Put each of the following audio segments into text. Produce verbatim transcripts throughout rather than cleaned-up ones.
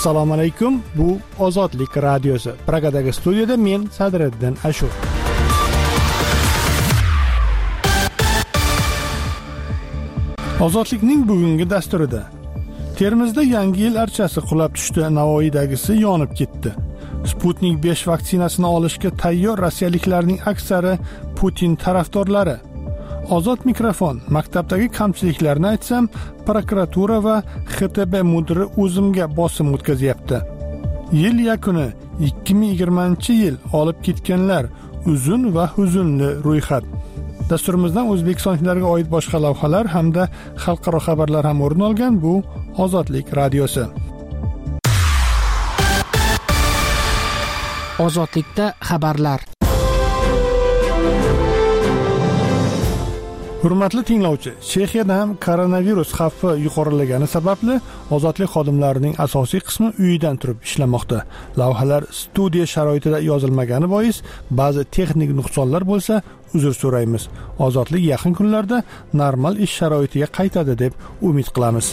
Assalomu alaykum. Bu Ozodlik radiosi. Pragadagi studiyada men Sadriddin Ashur. Ozodlikning bugungi dasturida Termizda yangi yil archasi qulab tushdi, Navoiydagisi yonib ketdi. Sputnik besh vaksinasini olishga tayyor rossiyaliklarning aksari Putin tarafdorlari. Ozod mikrofon. Maktabdagi kamchiliklarni aytsam, prokuratura va X T B mudiri o'zimga bosim o'tkazyapti. Yil yakuni ikki ming yigirmanchi yil olib ketganlar uzun va huzunli ro'yxat. Dasturimizdan O'zbekistonliklarga oid boshqa lavhalar hamda xalqaro xabarlar ham o'rin olgan. Bu Ozodlik radiosi. Ozodlikda xabarlar. Hurmatli tinglovchi, Chexiyada ham koronavirus xavfi yuqorilagani sababli ozodlik xodimlarining asosiy qismi uyidan turib ishlamoqda. Lavhalar studiya sharoitida yozilmagani bois ba'zi texnik nuqsonlar bo'lsa, uzr so'raymiz. Ozodlik yaqin kunlarda normal ish sharoitiga qaytadi deb umid qilamiz.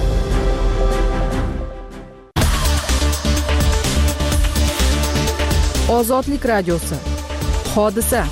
Ozodlik radiosi. Hodisa.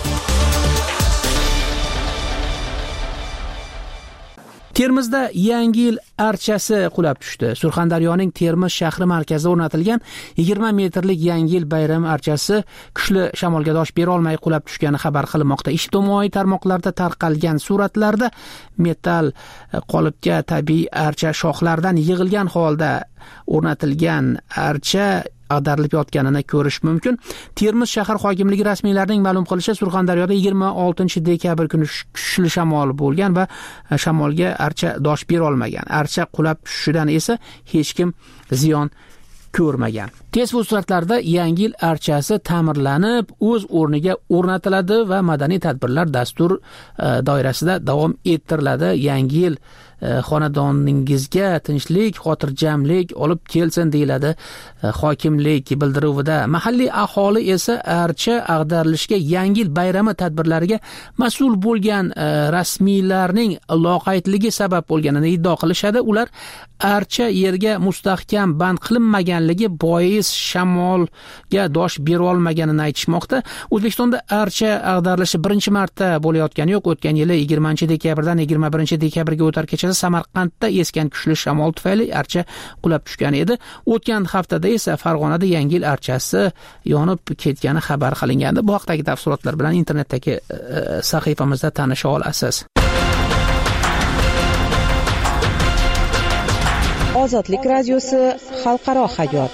Termizda yangi yil archasi qulab tushdi. Surxondaryoning Termiz shahri markazida o'rnatilgan yigirma metrlik yangi yil bayrami archasi kuchli shamolga dosh bera olmay qulab tushgani xabar qilinmoqda. Ijtimoiy tarmoqlarda tarqalgan suratlarda metall qolipga tabiiy archa shoxlardan yig'ilgan holda o'rnatilgan archa ag'darilib yotganini ko'rish mumkin. Termiz shahar hokimligi rasmiylarining ma'lum qilishicha, Surxondaryoda yigirma oltinchi dekabr kuni kuchli shamol bo'lgan va shamolga archa dosh bera olmagan. Archa qulab tushishidan esa hech kim ziyon ko'rmagan. Tez fursatlarda yangi yil archasi ta'mirlanib, o'z o'rniga o'rnatiladi va madaniy tadbirlar dastur doirasida davom ettiriladi. Yangi yil xonadoningizga tinchlik, xotirjamlik olib kelsin deyiladi hokimlik bildiruvida. Mahalliy aholi esa archa ag'darilishiga yangi yil bayrami tadbirlariga mas'ul bo'lgan rasmiylarning loqaydligi sabab bo'lganini iddao qilishadi. Ular archa yerga mustahkam band qilinmaganligi bois shamolga dosh bera olmaganini aytishmoqda. O'zbekistonda archa ag'darilishi birinchi marta bo'layotgani yo'q. O'tgan yili yigirmanchi dekabrdan yigirma birinchi dekabrga o'tar kechasi Samarqandda esgan kuchli shamol tufayli archa qulab tushgan edi. O'tgan haftada esa Farg'onada yangi yil archasi yonib ketgani xabar qilingandi. Bu haqdagi tafsilotlar bilan internetdagi sahifamizda tanisha olasiz. Ozodlik radiosi xalqaro hayot.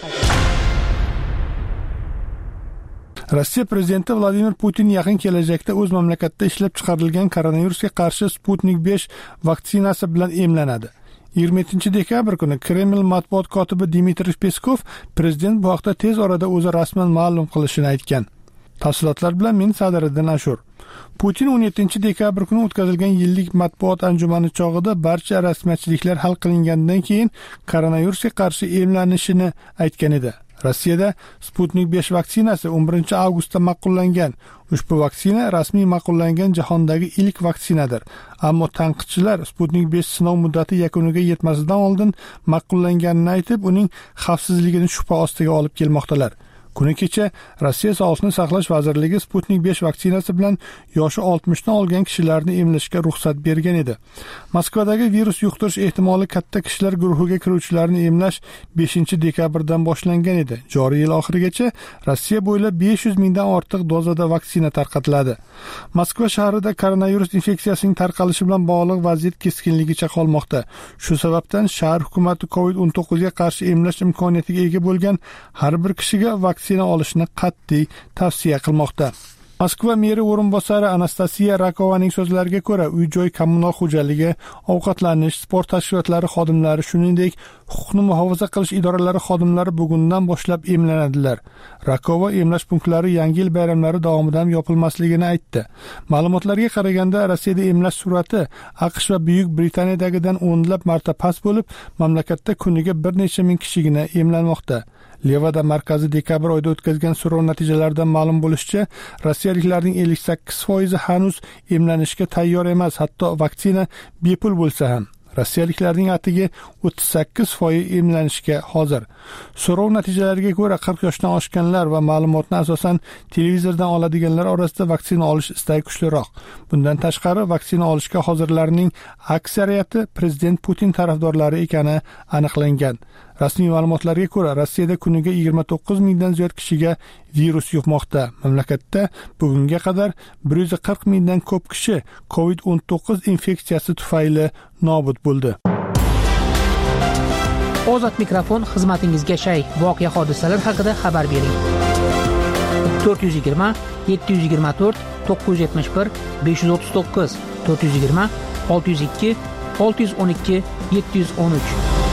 Rossiya prezidenti Vladimir Putin yaqin kelajakda o'z mamlakatida ishlab chiqarilgan koronavirusga qarshi Sputnik besh vaksinasi bilan emlanadi. yigirma yettinchi dekabr kuni Kreml matbuot kotibi Dmitriy Peskov prezident bu haqda tez orada o'zi rasman ma'lum qilishini aytgan. Tafsilotlar bilan men Sadriddin Ashur. Putin o'n yettinchi dekabr kuni o'tkazilgan yillik matbuot anjumani chog'ida barcha rasmiyatchiliklar hal qilingandan keyin koronavirusga qarshi emlanishini aytgan edi. Rossiyada Sputnik besh vaksinasi o'n birinchi avgustda ma'qullangan. Ushbu vaksina rasmiy ma'qullangan jahondagi ilk vaksinadir. Ammo tanqidchilar Sputnik besh sinov muddati yakuniga yetmasidan oldin ma'qullanganini aytib, uning xavfsizligini shubha ostiga olib kelmoqdalar. Kuni kecha Rossiya Sog'liqni saqlash vazirligi Sputnik besh vaksinasi bilan yoshi oltmishdan olgan kishilarni emlashga ruxsat bergan edi. Moskvadagi virus yuqtirish ehtimoli katta kishilar guruhiga kiruvchilarni emlash beshinchi dekabrdan boshlangan edi. Joriy yil oxirigacha Rossiya bo'ylab besh yuz mingdan ortiq dozada vaksina tarqatiladi. Moskva shahrida koronavirus infeksiyasining tarqalishi bilan bog'liq vaziyat keskinligicha qolmoqda. Shu sababdan shahar hukumati covid o'n to'qqiz ga qarshi emlash imkoniyatiga ega bo'lgan har bir kishiga vaksina olishni qat'iy tavsiya qilmoqda. Moskva meri o'rinbosari Anastasiya Rakovaning so'zlariga ko'ra, uy-joy kommunal xo'jaligi, ovqatlanish, sport tashkilotlari xodimlari, shuningdek, huquqni muhofaza qilish idoralari xodimlari bugundan boshlab emlanadilar. Rakova emlash punktlari yangi yil bayramlari davomida ham yopilmasligini aytdi. Ma'lumotlarga qaraganda, Rossiyada emlash sur'ati AQSh va Buyuk Britaniyadagidan o'nlab marta past bo'lib, mamlakatda kuniga bir necha ming kishigina emlanmoqda. Levada markazi dekabr oyida o'tkazgan so'rov natijalaridan ma'lum bo'lishicha, rossiyaliklarning ellik sakkiz foizi hanuz emlanishga tayyor emas, hatto vaksina bepul bo'lsa ham. rossiyaliklarning atigi o'ttiz sakkiz foiz emlanishga hozir. So'rov natijalariga ko'ra qirq yoshdan oshganlar va ma'lumotni asosan televizordan oladiganlar orasida vaksina olish istagi kuchliroq. Bundan tashqari vaksina olishga hozirlarning aksariyati prezident Putin tarafdorlari ekani aniqlangan. Rasmiy ma'lumotlarga ko'ra, Rossiyada kuniga yigirma to'qqiz mingdan ziyod kishiga virus yuqmoqda. Mamlakatda bugunga qadar bir yuz qirq mingdan ko'p kishi covid o'n to'qqiz infeksiyasi tufayli nobud bo'ldi. Ozod mikrofon xizmatingizga shay. Voqea hodisalar haqida xabar bering. to'rt yuz yigirma yetti yuz yigirma to'rt to'qqiz yuz yetmish bir besh yuz o'ttiz to'qqiz to'rt yuz yigirma olti yuz ikki olti yuz o'n ikki yetti yuz o'n uch.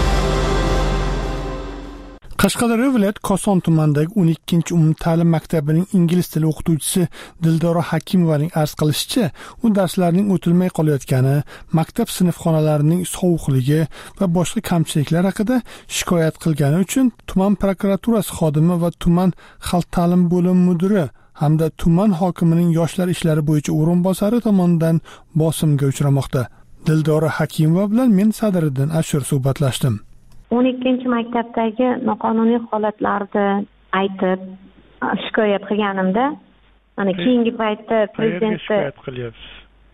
Qashqadaryo viloyat Koson tumanidagi o'n ikkinchi umumta'lim maktabining ingliz tili o'qituvchisi Dildora Hakimovaning arz qilishicha, u darslarning o'tilmay qolayotgani, maktab sinfxonalarining sovuqligi va boshqa kamchiliklar haqida shikoyat qilgani uchun tuman prokuraturasi xodimi va tuman xalq ta'lim bo'limi mudiri hamda tuman hokimining yoshlar ishlari bo'yicha o'rinbosari tomonidan bosimga uchramoqda. Dildora Hakimova bilan men Sadriddin Ashur suhbatlashdim. o'n ikkinchi maktabdagi noqonuniy holatlarni aytib shikoyat qilganimda, mana keyingi paytda prezidentni shikoyat qilyapsiz.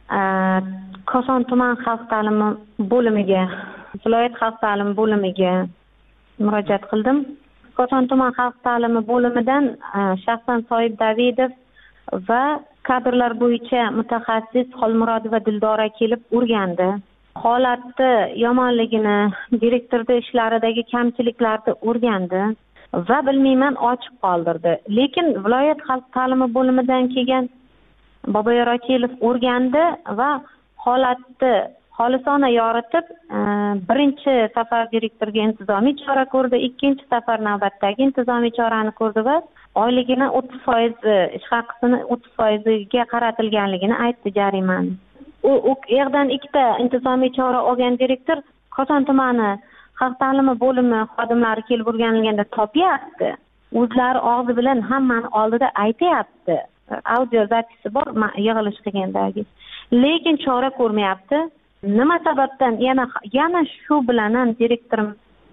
Koson tuman xalq ta'limi bo'limiga, viloyat xalq ta'limi bo'limiga murojaat qildim. Koson tuman xalq ta'limi bo'limidan shaxsan Soyib Davidov va kadrlar bo'yicha mutaxassis Xolmurodova Dildora kelib o'rgandi. Holatni yomonligini, direktorda ishlaridagi kamchiliklarni o'rgandi va bilmayman ochiq qoldirdi. Lekin viloyat xalq ta'limi bo'limidan kelgan Boboyor Akilov o'rgandi va holatni xolisona yoritib, birinchi safar direktorga intizomiy chora ko'rdi, ikkinchi safar navbatdagi intizomiy chorani ko'rdi va oyligini o'ttiz foiz, ish haqisini o'ttiz foiziga qaratilganligini aytdi jarimani. U u yerdan ikkita intizomiy chora olgan direktor Koson tumani xalq ta'limi bo'limi xodimlari kelib o'rganilganda topyapti. O'zlari og'zi bilan hammani oldida aytayapti. Audio zapisi bor yig'ilish qilgandagi. Lekin chora ko'rmayapti. Nima sababdan yana yana shu bilan ham direktorim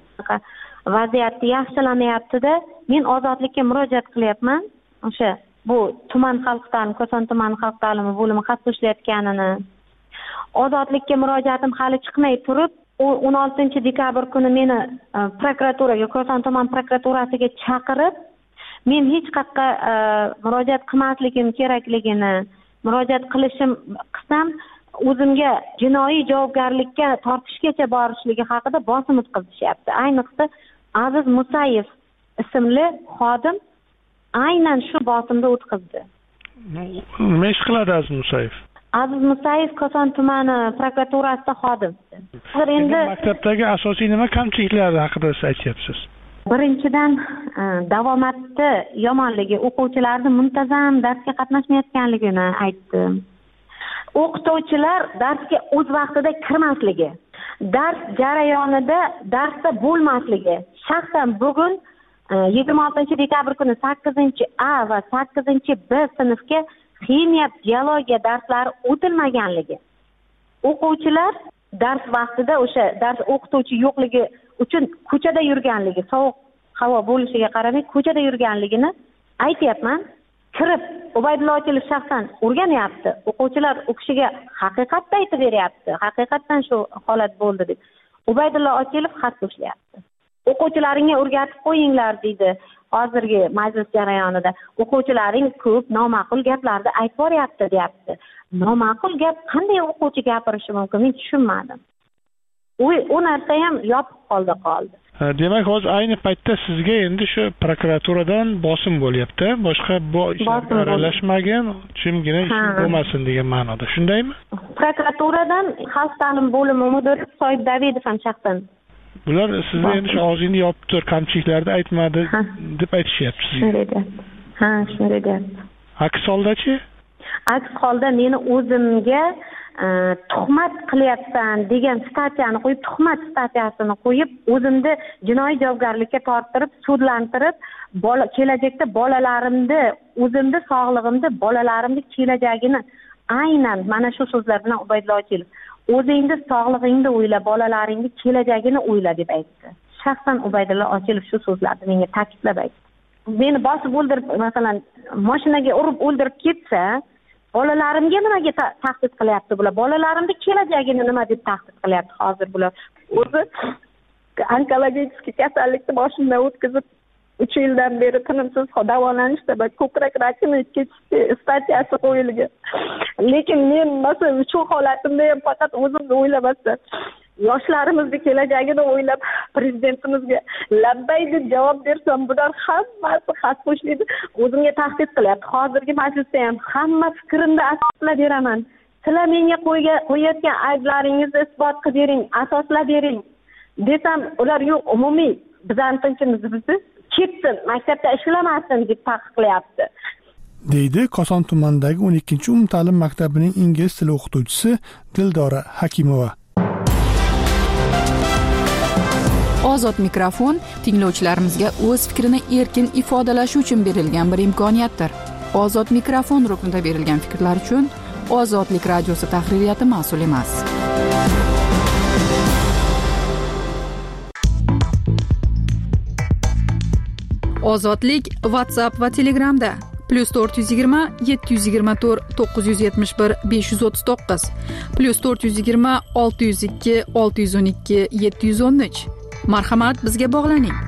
vaziyatni yaxshilamayapti-da, men ozodlikka murojaat qilyapman. O'sha bu tuman xalq ta'limi, Koson tuman xalq ta'limi bo'limi xat ishlayotganini. Ozodlikka murojaatim hali chiqmay turib, o'n oltinchi dekabr kuni meni prokuraturaga, Koson tuman prokuraturasiga chaqirib, men hech qayerga murojaat qilmasligim kerakligini, murojaat qilishim qilsam, o'zimga jinoiy javobgarlikka tortishgacha borishligi haqida bosim o'tkazishyapti. Ayniqsa Aziz Musayev ismli xodim aynan shu bosimda o'tkazdi. Nima ish qiladi Aziz Musayev? Aziz Musayev Koson tumani prokuraturasida xodim. Hozir endi maktabdagi asosiy nima kamchiliklar haqida siz aytyapsiz? Birinchidan davomatni yomonligi, o'quvchilarning muntazam darsga qatnashmayotganligini aytdim. O'qituvchilar darsga o'z vaqtida kirmasligi, dars jarayonida darsda bo'lmasligi. Shaxsan bugun yigirma oltinchi dekabr kuni sakkizinchi A va sakkizinchi B sinfga ximiya, biologiya darslari o'tilmaganligi. O'quvchilar dars vaqtida o'sha dars o'qituvchi yo'qligi uchun ko'chada yurganligi, sovuq havo bo'lishiga qaramay ko'chada yurganligini aytyapman. Kirib Ubaydulla Ochilov shaxsan o'rganyapti. O'quvchilar u kishiga haqiqatni aytib beryapti. Haqiqatdan shu holat bo'ldi deb. Ubaydulla Ochilov xat ushlayapti. O'quvchilaringga o'rgatib qo'yinglar deydi. Hozirgi majlis jarayonida o'quvchilaring ko'p noma'qul gaplarni aytib boryapti, deyapti. Noma'qul gap qanday o'quvchi gapirishi mumkin? Men tushunmadim. U u narsa ham yopiq holda qoldi. Demak, hozir ayni paytda sizga endi shu prokuraturadan bosim bo'lyapti. Boshqa bu ishlarga aralashmagan, jimgina ish bo'lmasin degan ma'noda. Shundaymi? Prokuraturadan xalq ta'limi bo'limi mudiri Soyib Davidov ham shaxsan. Bular sizga endi shu og'zingni yopib tur, kamchiliklarni aytmadi deb aytishyapti sizga. Shunday deyapti. Ha, shunday deyapti. Aks holdachi? Aks holda meni o'zimga tuhmat qilyapsan degan statiyani qo'yib, tuhmat statiyasini qo'yib, o'zimni jinoiy javobgarlikka torttirib, sudlantirib, bola kelajakda bolalarimni, o'zimni sog'lig'imni, bolalarimni kelajagini aynan mana shu so'zlar bilan Ubaydulla Ochilov o'zingni sog'lig'ingni o'yla, bolalaringni kelajagini o'yla deb aytdi. Shaxsan Ubaydulla Ochilov shu so'zlarni menga ta'kidlab aytdi. Meni bosib o'ldirib, masalan, mashinaga urib o'ldirib ketsa, bolalarimga nimaga tahdid qilyapti bular? Bolalarimni kelajagini nima deb tahdid qilyapti hozir bular? O'zi onkologik kasallikni boshimdan o'tkazib uch yildan beri tinimsiz davolanishda va ko'krak rakini ketish statyasi qo'yilgan. Lekin men masalan shu holatimda ham faqat o'zimni o'ylamasdan yoshlarimizni kelajagini o'ylab prezidentimizga labbay deb javob bersam, bular hammasi xaspo'shlaydi, o'zimga tahdid qilyapti. Hozirgi majlisda ham hamma fikrimni asoslab beraman. Sizlar menga qo'yayotgan ayblaringizni isbot qilib bering, asoslab bering desam, ular yo'q, umumiy bizning tinchimizni bizni ketsin, maktabda ishlamasin deb taqiqlayapti. deydi Koson tumanidagi o'n ikkinchi umumta'lim maktabining ingliz tili o'qituvchisi Dildora Hakimova. Ozod mikrofon tinglovchilarimizga o'z fikrini erkin ifodalashi uchun berilgan bir imkoniyatdir. Ozod mikrofon ruknida berilgan fikrlar uchun Ozodlik radiosi tahririyati mas'ul emas. Ozodlik WhatsApp va Telegramda plus to'rt yuz yigirma yetti yuz yigirma to'rt to'qqiz yuz yetmish bir besh yuz o'ttiz to'qqiz plus to'rt yuz yigirma olti yuz ikki olti yuz o'n ikki yetti yuz o'n uch. Marhamat, bizga bog'laning.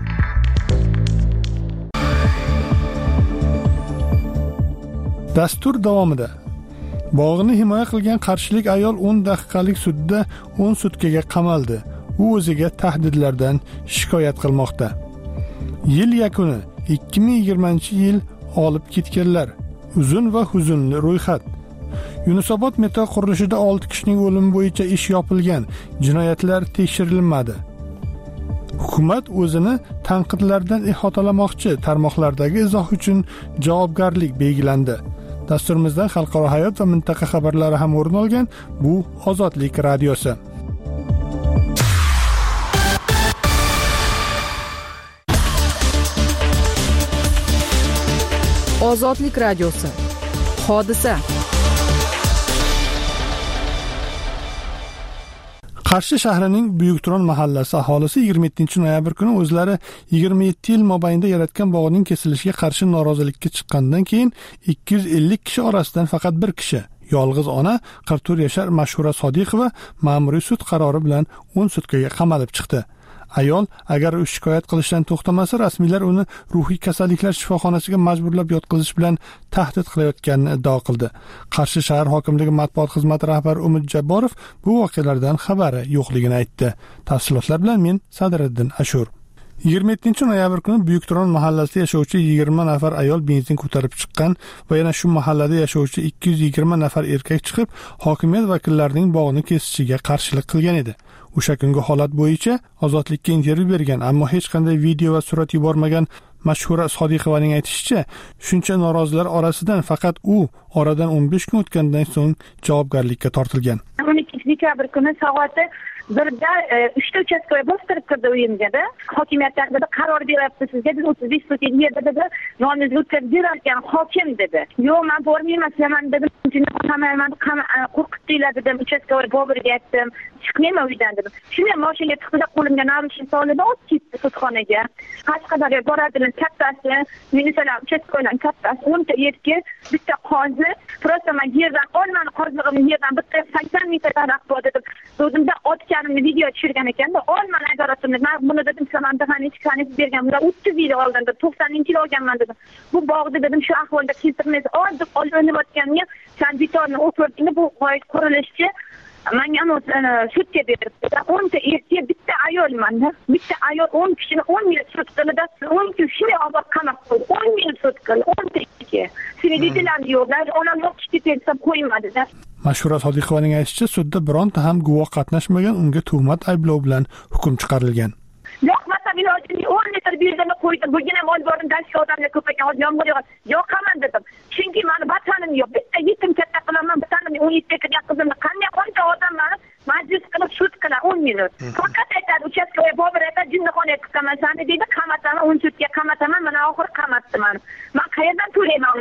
Dastur davomida bog'ini himoya qilgan qarshilik ayol o'n daqiqalik sudda o'n sutkaga qamaldi. U o'ziga tahdidlardan shikoyat qilmoqda. Yil yakuni ikki ming yigirmanchi yil olib ketganlar. Uzun va huzunli ro'yxat. Yunusobod metro qurilishida olti kishining o'limi bo'yicha ish yopilgan. Jinoyatlar tekshirilmadi. Hukumat o'zini tanqidlardan ihotalamoqchi. Tarmoqlardagi izoh uchun javobgarlik belgilandi. Dasturimizdan xalqaro hayot va mintaqa xabarlari ham o'rin olgan. Bu Ozodlik radiosi. Ozodlik radiosi. Hodisa. Qarshi shahrining Buyukturon mahallasi aholisi yigirma yettinchi noyabr kuni o'zlari yigirma yetti yil mobaynida yaratgan bog'ning kesilishiga qarshi norozilikka chiqqandan keyin ikki yuz ellik kishi orasidan faqat bir kishi, yolg'iz ona qirq to'rt yashar Mashhura Sodiqova ma'muriy sud qarori bilan o'n sutkaga qamalib chiqdi. Ayol agar u shikoyat qilishdan to'xtamasa, rasmiylar uni ruhiy kasalliklar shifoxonasiga majburlab yotqizish bilan tahdid qilayotganini iddao qildi. Qarshi shahar hokimligi matbuot xizmati rahbari Umid Jabborov bu voqealardan xabari yo'qligini aytdi. Tafsilotlar bilan men Sadriddin Ashur. yigirma yettinchi noyabr kuni Buyukturon mahallasida yashovchi yigirma nafar ayol benzin ko'tarib chiqqan va yana shu mahallada yashovchi ikki yuz yigirma nafar erkak chiqib, hokimiyat vakillarining bog'ni kesishiga qarshilik qilgan edi. O'sha kungi holat bo'yicha Ozodlikka intervyu bergan, ammo hech qanday video va surat yubormagan Mashhura Sodiqovaning aytishicha, shuncha norozilar orasidan faqat u oradan o'n besh kun o'tgandan so'ng javobgarlikka tortilgan. o'n ikkinchi dekabr kuni soati birda uchta uchastkoga bostirib kirdi uyimga-da. Hokimiyat taqdirida qaror beryapti sizga, biz o'ttiz besh so'tlik yerda dedi, nomingizga o'tkazib berarkan hokim dedi. Yo'q, men bormayman, men dedim, qamayman, qo'rqitdinglar dedim, uchastkoga Boburga aytdim, chiqmayman uydan dedim. Shuni mashinaga chiqdi, qo'limga narushnik soldi, olib ketdi sudxonaga. Qashqadaryoga boradilar, kattasi, minisalar uchastkolar kattasi, o'nta erkak, bitta qozi, просто men yerdan olmani qozilig'imni yerdan bitta sakson metr taraf bor dedim. O'zimda otganimni video tushirgan ekanda, olmani adoratimni, men buni dedim, samanda ham hech qanday bergan, bular o'ttiz yil oldin to'qsoninchi yil olganman dedim. Bu bog'ni dedim, shu ahvolda keltirmaysiz. Oldib olinayotganda sen bitorni o'pirdingmi, bu g'oyat qurilishchi menga sudga beribdi. o'nta erkak, bitta ayolman-da. Bitta ayol o'n kishini o'n yil sud qildi, o'n kishini olib qamoq qo'ydi. o'n yil sud qildi, o'nta erkak. Svидетелям yo'qlar, ular yo'qchi deb qo'ymadi-da. Mashhura Sodiqovaning aytishicha, sudda bironta ham guvoh qatnashmagan, unga tuhmat ayblov bilan hukm chiqarilgan. Yo'qmasa ilojini o'n litr benzin qo'ydim. Bugun ham olib bordim, dashka odamga ko'paygan, hozir yomg'ir yog'adi. Yo'qaman dedim. Chunki meni vatanim yo'q. Bitta yetim katta qilaman, bittaning o'n yetti yoshli qizimni qanday qancha odamlar majlis qilib sud qiladi o'n minut. Faqat aytadi, uchastkoga Bobur aytadi, jinnixonaga chiqaman, sani deydi, qamataman, o'n sudga qamataman, mana oxiri qamatdi meni. Men qayerdan to'layman uni?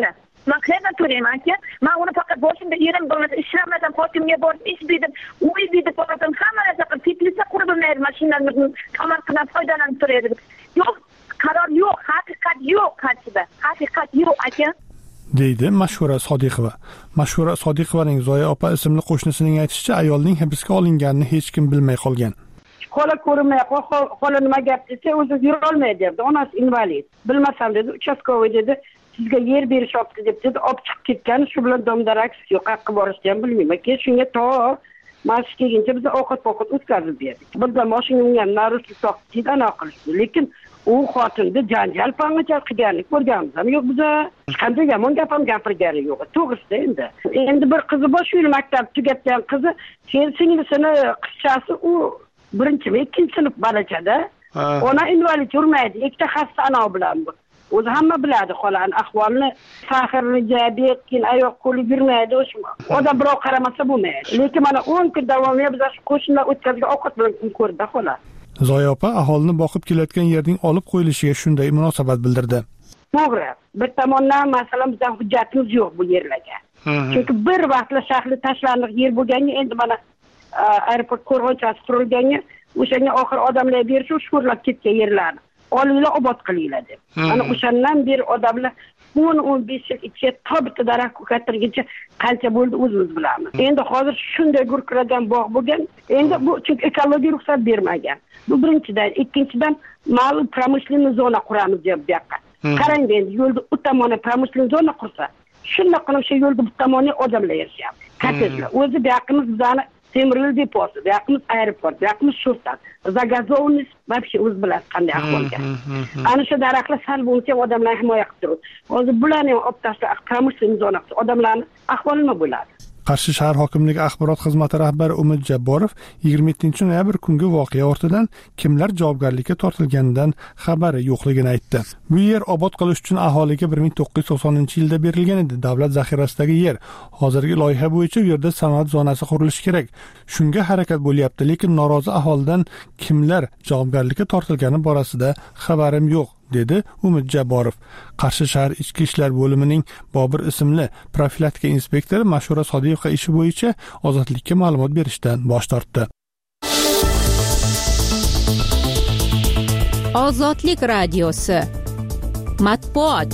Men qayerdan to'layman aka? Men uni faqat boshimda yerim bo'lmasa ishlamasam, hokimga borib ish berdim, uy berib boradim, hamma narsa qilib, teplisa qurib bo'lmaydi, mashinalarni tomorqadan foydalanib turadi. Yo'q, qaror yo'q, haqiqat yo'q qarshida. Haqiqat yo'q aka. deydi Mashhura Sodiqova. Mashhura Sodiqovaning Zoya opa ismli qo'shnisining aytishicha, ayolning hibsga olinganini hech kim bilmay qolgan. Xola ko'rmay, xola nima gap desa, o'zi yura olmaydi debdi. Onasi invalid. Bilmasam dedi, uchastkovoy dedi, sizga yer berishyapti deb dedi, olib chiqib ketgan, shu bilan domdarak yo'q, haqqa borishni ham bilmayman. Keyin shunga to Mashq kelguncha biz ovqat-ovqat o'tkazib berdik. Birda mashina mingan naruslik soqchidan anaqa qilishdi. Lekin u xotinni janjal pangacha qilganlik ko'rganmiz ham yo'q, biz qanday yomon gap ham gapirgani yo'q. To'g'risida endi. Endi bir qizi bor, shu yil maktab tugatgan qizi, keyin singlisini qizchasi u birinchi, ikkinchi sinf balachada. Ona invalid yurmaydi, ikkita xasta ana bilan bu. O'zi hamma biladi xolan ahvolni, sahrni jabiyat, keyin oyoq qo'li yurmaydi, o'sha. Odam birov qaramasa bo'lmaydi. Lekin mana o'n kun davomida biz qo'shnilar o'tkazgan ovqat bilan ko'rdi xolan. Zoya opa aholini boqib kelayotgan yerning olib qo'yilishiga shunday munosabat bildirdi. To'g'ri. Bir tomondan masalan bizning hujjatimiz yo'q bu yerlarga. Chunki bir vaqtlar shahri tashlandiq yer bo'lganga, endi mana aeroport qo'rg'onchasi qurilganga, o'shanga oxir odamlar berish shurlab ketgan yerlarni olinglar, obod qilinglar deb. Mana o'shandan beri odamlar o'n o'n besh yil ichida tobita daraxt ko'katirguncha qancha bo'ldi o'zimiz bilamiz. Endi hozir shunday gurkiragan bog' bo'lgan, endi bu chunki ekologiya ruxsat bermagan. Bu birinchidan, ikkinchidan ma'lum pромышленный zona quramiz deb bu yoqqa. Qarang endi yo'lda u tomoni pромышленный zona qursa, shunday qilib o'sha yo'lda bu tomoni odamlar yashayapti. Kottejlar. O'zi bu yoqimiz bizani temir yo'l deposi, bu yoqimiz aeroport, bu yoqimiz shurtan. Zagazovniz вообще o'z bilasiz qanday ahvolga. Ana shu daraxtlar sal bo'lsa odamlar himoya qilib turadi. Hozir bularni olib tashlab pромышленный zona qilsa, odamlarning ahvoli nima bo'ladi? Qarshi shahar hokimligi axborot xizmati rahbari Umid Jabborov yigirma yettinchi noyabr kungi voqea ortidan kimlar javobgarlikka tortilganidan xabari yo'qligini aytdi. Bu yer obod qilish uchun aholiga bir ming to'qqiz yuz to'qsoninchi yilda berilgan edi. Davlat zaxirasidagi yer. Hozirgi loyiha bo'yicha u yerda sanoat zonasi qurilishi kerak. Shunga harakat bo'lyapti, lekin norozi aholidan kimlar javobgarlikka tortilgani borasida xabarim yo'q, dedi Umid Jabborov. Qarshi shahar ichki ishlar bo'limining Bobir ismli profilaktika inspektori Mashhura Sodiqova ishi bo'yicha ozodlikka ma'lumot berishdan bosh tortdi. Ozodlik radiosi matbuot.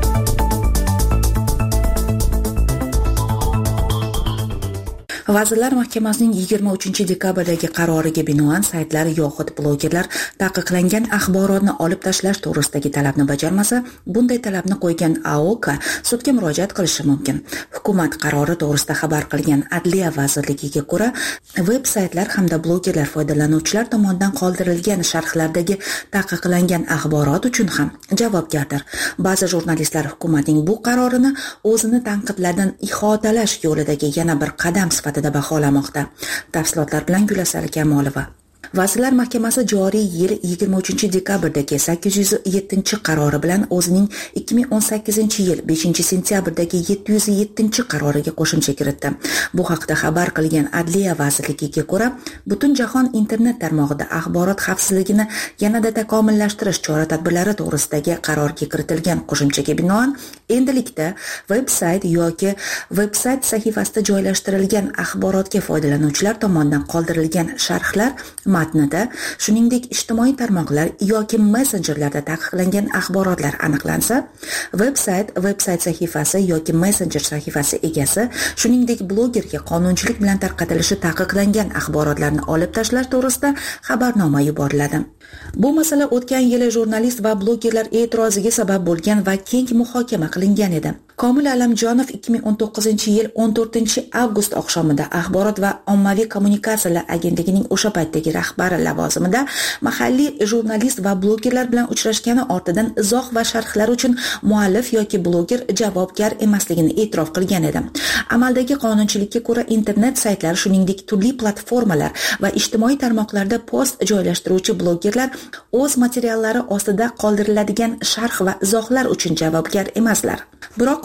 Vazirlar Mahkamasining yigirma uchinchi dekabrdagi qaroriga binoan saytlar yoxud blogerlar taqiqlangan axborotni olib tashlash to'g'risidagi talabni bajarmasa, bunday talabni qo'ygan A O K sudga murojaat qilishi mumkin. Hukumat qarori to'g'risida xabar qilgan Adliya vazirligiga ko'ra, veb-saytlar hamda blogerlar foydalanuvchilar tomonidan qoldirilgan sharhlardagi taqiqlangan axborot uchun ham javobgardir. Ba'zi jurnalistlar hukumatning bu qarorini o'zini tanqidlardan ihotalash yo'lidagi yana bir qadam sifatida baholamoqda. Tafsilotlar bilan Gulasal Kamolova. Vazirlar Mahkamasi joriy yil yigirma uchinchi dekabrdagi sakkiz yuz yettinchi qarori bilan o'zining ikki ming o'n sakkizinchi yil beshinchi sentyabrdagi yetti yuz yettinchi qaroriga qo'shimcha kiritdi. Bu haqda xabar qilgan Adliya vazirligiga ko'ra, butun jahon internet tarmog'ida axborot xavfsizligini yanada takomillashtirish chora-tadbirlari to'g'risidagi qarorga kiritilgan qo'shimchaga binoan endilikda veb-sayt yoki veb-sayt sahifasida joylashtirilgan axborotga foydalanuvchilar tomonidan qoldirilgan sharhlar matnida, shuningdek ijtimoiy tarmoqlar yoki messenjerlarda taqiqlangan axborotlar aniqlansa, veb-sayt, veb-sayt sahifasi yoki messenjer sahifasi egasi, shuningdek blogerga qonunchilik bilan tarqatilishi taqiqlangan axborotlarni olib tashlash to'g'risida xabarnoma yuboriladi. Bu masala o'tgan yili jurnalist va blogerlar e'tiroziga sabab bo'lgan va keng muhokama qilingan edi. Komil Alamjonov ikki ming o'n to'qqizinchi yil o'n to'rtinchi avgust oqshomida Axborot va ommaviy kommunikatsiyalar agentligining o'sha paytdagi rahbari lavozimida mahalliy jurnalist va blogerlar bilan uchrashgani ortidan izoh va sharhlar uchun muallif yoki bloger javobgar emasligini e'tirof qilgan edi. Amaldagi qonunchilikka ko'ra internet saytlar, shuningdek turli platformalar va ijtimoiy tarmoqlarda post joylashtiruvchi blogerlar o'z materiallari ostida qoldiriladigan sharh va izohlar uchun javobgar emaslar. Biroq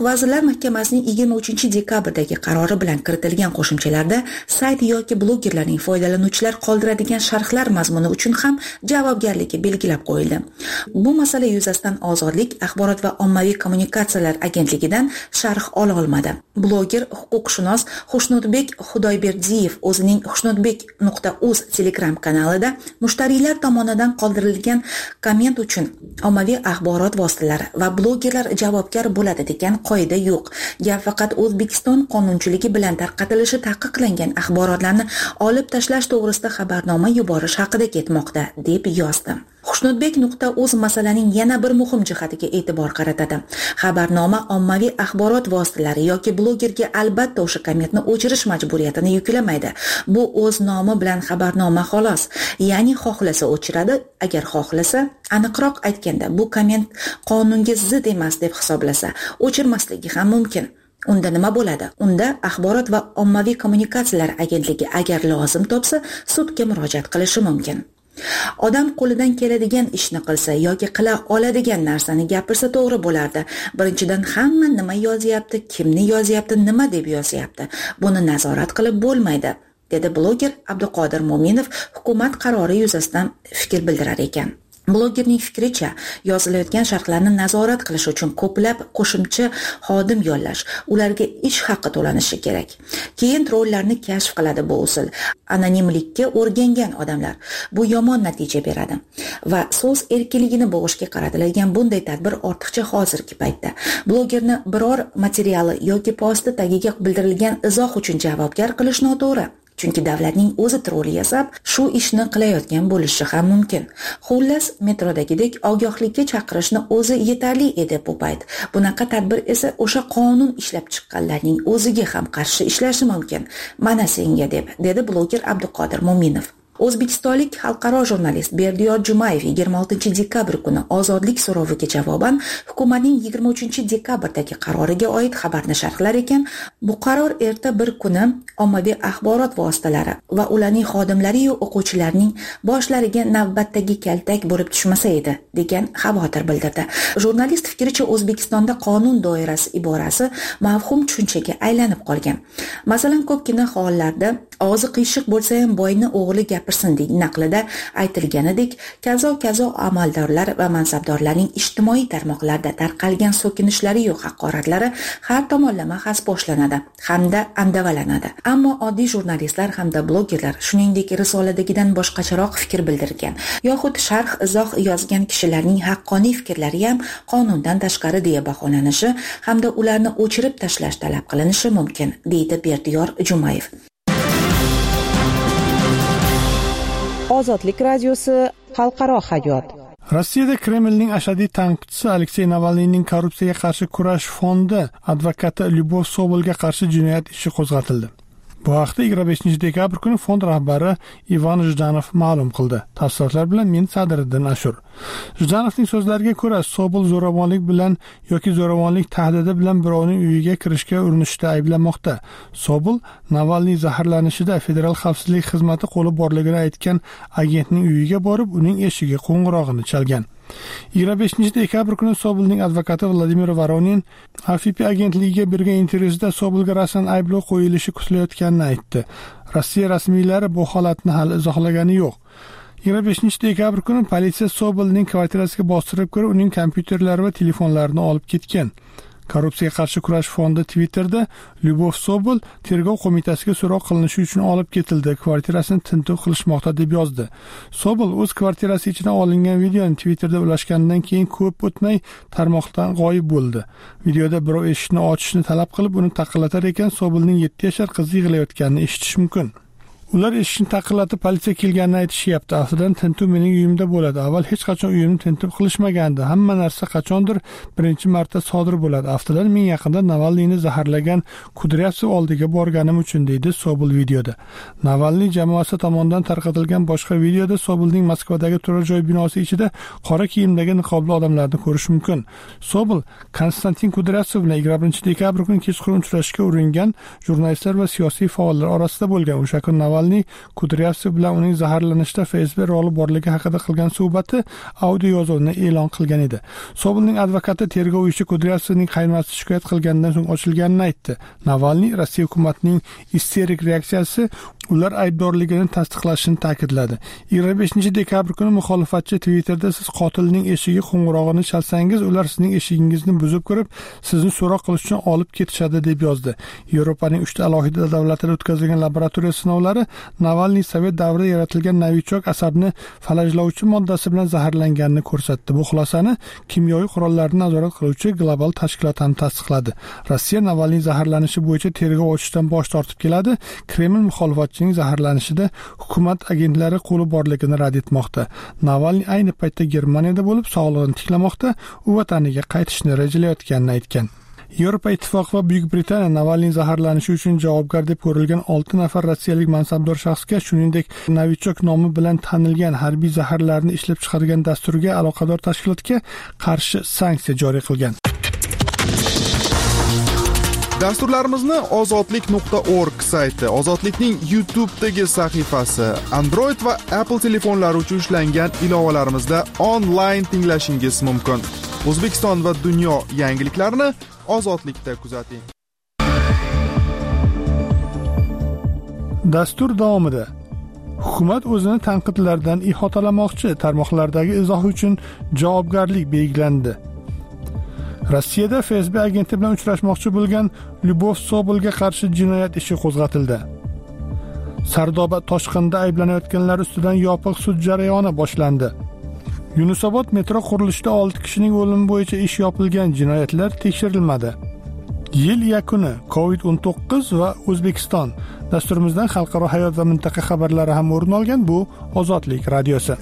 Vazirlar Mahkamasining yigirma uchinchi dekabrdagi qarori bilan kiritilgan qo'shimchalarda sayt yoki blogerlarning foydalanuvchilar qoldiradigan sharhlar mazmuni uchun ham javobgarligi belgilab qo'yildi. Bu masala yuzasidan Ozodlik axborot va ommaviy kommunikatsiyalar agentligidan sharh ola olmadi. Bloger huquqshunos Xushnudbek Xudoyberdiyev o'zining xushnudbek nuqta uz Telegram kanalida mushtariylar tomonidan qoldirilgan komment uchun ommaviy axborot vositalari va blogerlar javobgar bo'ladi degan qoida yo'q. Gap faqat O'zbekiston qonunchiligi bilan tarqatilishi taqiqlangan axborotlarni olib tashlash to'g'risida xabarnoma yuborish haqida ketmoqda, deb yozdi. Xushnudbek nuqta uz masalaning yana bir muhim jihatiga e'tibor qaratadi. Xabarnoma ommaviy axborot vositalari yoki blogerga albatta o'sha kommentni o'chirish majburiyatini yuklamaydi. Bu o'z nomi bilan xabarnoma xolos. Ya'ni xohlasa o'chiradi, agar xohlasa, aniqroq aytganda bu komment qonunga zid emas deb hisoblasa, o'chirmasligi ham mumkin. Unda nima bo'ladi? Unda axborot va ommaviy kommunikatsiyalar agentligi agar lozim topsa, sudga murojaat qilishi mumkin. Odam qo'lidan keladigan ishni qilsa yoki qila oladigan narsani gapirsa to'g'ri bo'lardi. Birinchidan hamma nima yozyapti, kimni yozyapti, nima deb yozyapti. Buni nazorat qilib bo'lmaydi, dedi bloger Abduqodir Mo'minov hukumat qarori yuzasidan fikr bildirar ekan. Blogerning fikricha, yozilayotgan sharhlarni nazorat qilish uchun ko'plab qo'shimcha xodim yollash, ularga ish haqi to'lanishi kerak. Keyin trollarni kashf qiladi bu usul. Anonimlikka o'rgangan odamlar bu yomon natija beradi va so'z erkinligini bo'g'ishga qaratilgan bunday tadbir ortiqcha hozirgi paytda. Blogerni biror materiali yoki posti tagiga bildirilgan izoh uchun javobgar qilish noto'g'ri. Chunki davlatning o'zi trol yasab, shu ishni qilayotgan bo'lishi ham mumkin. Xullas, metrodagidek ogohlikka chaqirishni o'zi yetarli edi bu payt. Bunaqa tadbir esa o'sha qonun ishlab chiqqanlarning o'ziga ham qarshi ishlashi mumkin. Mana senga deb, dedi bloger Abduqodir Mo'minov. O'zbekistonlik xalqaro jurnalist Berdiyor Jumayev yigirma oltinchi dekabr kuni Ozodlik so'roviga javoban hukumatning yigirma uchinchi dekabrdagi qaroriga oid xabarni sharhlar ekan, bu qaror erta bir kuni ommaviy axborot vositalari va ularning xodimlari va o'quvchilarining boshlariga navbatdagi kaltak bo'lib tushmasa edi, degan xavotir bildirdi. Jurnalist fikricha, O'zbekistonda qonun doirasi iborasi mavhum tushunchaga aylanib qolgan. Masalan, ko'pgina hollarda og'zi qiyshiq bo'lsa ham boyni o'g'li gapirsin deb naqlida aytilganidek, kazo-kazo amaldorlar va mansabdorlarning ijtimoiy tarmoqlarda tarqalgan so'kinishlari yo'q haqoratlari har tomonlama xas boshlanadi hamda andavalanadi. Ammo oddiy jurnalistlar hamda blogerlar, shuningdek risoladagidan boshqacharoq fikr bildirgan yoxud sharh izoh yozgan kishilarning haqqoniy fikrlari ham qonundan tashqari deya baholanishi hamda ularni o'chirib tashlash talab qilinishi mumkin, deydi Berdiyor Jumayev. Ozodlik radiosi xalqaro hayot. Rossiyada Kremlning ashaddiy tanqidchisi Aleksey Navalniyning korrupsiyaga qarshi kurash fondi advokati Lyubov Sobolga qarshi jinoyat ishi qo'zg'atildi. Bu haqda yigirma beshinchi dekabr kuni fond rahbari Ivan Zhdanov ma'lum qildi. Tafsilotlar bilan men Sadriddin Ashur. Zhdanovning so'zlariga ko'ra, Sobol zo'ravonlik bilan yoki zo'ravonlik tahdidi bilan birovning uyiga kirishga urinishda ayblanmoqda. Sobol Navalniy zaharlanishida Federal xavfsizlik xizmati qo'li borligini aytgan agentning uyiga borib, uning eshigiga qo'ng'irog'ini chalgan. yigirma beshinchi dekabr kuni Sobolning advokati Vladimir Voronin A F P agentligiga bergan intervyusida Sobolga rasman ayblov qo'yilishi kutilayotganini aytdi. Rossiya rasmiylari bu holatni hali izohlagani yo'q. yigirma beshinchi dekabr kuni politsiya Sobolning kvartirasiga bostirib kirib, uning kompyuterlari va telefonlarini olib ketgan. Korrupsiyaga qarshi kurash fondi Twitterda Lyubov Sobol tergov qo'mitasiga so'roq qilinishi uchun olib ketildi, kvartirasini tintuv qilishmoqda deb yozdi. Sobol o'z kvartirasi ichidan olingan videoni Twitterda ulashganidan keyin ko'p o'tmay tarmoqdan g'oyib bo'ldi. Videoda birov eshikni ochishni talab qilib, uni taqillatar ekan, Sobolning yetti yashar qizi yig'layotganini eshitish mumkin. Ular eshikni taqillatib politsiya kelganini aytishyapti. Aftidan tintuv mening uyimda bo'ladi. Avval hech qachon uyimni tintuv qilishmagandi. Hamma narsa qachondir birinchi marta sodir bo'ladi. Aftidan men yaqinda Navalniyni zaharlagan Kudryavsev oldiga borganim uchun, deydi Sobol videoda. Navalniy jamoasi tomonidan tarqatilgan boshqa videoda Sobolning Moskvadagi turar joy binosi ichida qora kiyimdagi niqobli odamlarni ko'rish mumkin. Sobol Konstantin Kudryavsev bilan yigirma birinchi dekabr kuni kechqurun uchrashishga uringan jurnalistlar va siyosiy faollar orasida bo'lgan. O'sha kuni Navalniy Kudryavsev bilan uning zaharlanishda F S B roli borligi haqida qilgan suhbati audio yozuvini e'lon qilgan edi. Sobulning advokati tergov ishi Kudryavsevning qaynotasi shikoyat qilganidan so'ng ochilganini aytdi. Navalniy Rossiya hukumatining isterik reaksiyasi ular aybdorligini tasdiqlashini ta'kidladi. yigirma beshinchi dekabr kuni muxolifatchi Twitterda siz qotilning eshigi qo'ng'irog'ini chalsangiz, ular sizning eshigingizni buzib kirib, sizni so'roq qilish uchun olib ketishadi deb yozdi. Yevropaning uchta alohida davlatida o'tkazilgan laboratoriya sinovlari Navalniy Sovet davrida yaratilgan novichok asabni falajlovchi moddasi bilan zaharlanganini ko'rsatdi. Bu xulosani kimyoviy qurollarni nazorat qiluvchi global tashkilot ham tasdiqladi. Rossiya Navalniy zaharlanishi bo'yicha tergov ochishdan bosh tortib keladi. Kreml muxolifatchining zaharlanishida hukumat agentlari qo'li borligini rad etmoqda. Navalniy ayni paytda Germaniyada bo'lib, sog'lig'ini tiklamoqda, u vataniga qaytishni rejalayotganini aytgan. Yevropa Ittifoqi va Buyuk Britaniya Navalniy zaharlanishi uchun javobgar deb ko'rilgan olti nafar rossiyalik mansabdor shaxsga, shuningdek, novichok nomi bilan tanilgan harbiy zaharlarni ishlab chiqargan dasturga aloqador tashkilotga qarshi sanksiya joriy qilgan. Dasturlarimizni ozodlik nuqta org sayti, Ozodlikning YouTube'dagi sahifasi, Android va Apple telefonlari uchun ishlangan ilovalarimizda onlayn tinglashingiz mumkin. O'zbekiston va dunyo yangiliklarini Ozodlikda kuzating. Dastur davomida hukumat o'zini tanqidlardan ihotalamoqchi tarmoqlardagi izohi uchun javobgarlik belgilandi. Rossiyada F S B agenti bilan uchrashmoqchi bo'lgan Lyubov Sobolga qarshi jinoyat ishi qo'zg'atildi. Sardoba toshqinda ayblanayotganlar ustidan yopiq sud jarayoni boshlandi. Yunusobod metro qurilishida olti kishining o'limi bo'yicha ish yopilgan, jinoyatlar tekshirilmadi. Yil yakuni, covid o'n to'qqiz va O'zbekiston. Dasturimizdan xalqaro hayot va mintaqa xabarlari ham o'rin olgan. Bu Ozodlik radiosi.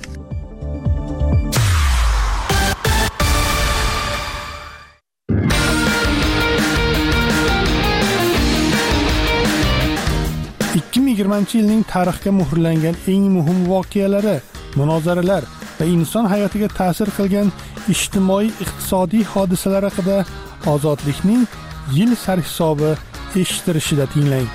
ikki ming yigirmanchi yilning tarixga muhrlangan eng muhim voqealari, munozaralar va inson hayotiga ta'sir qilgan ijtimoiy-iqtisodiy hodisalar haqida Ozodlikning yil sarhisobi eshittirishida tinglang.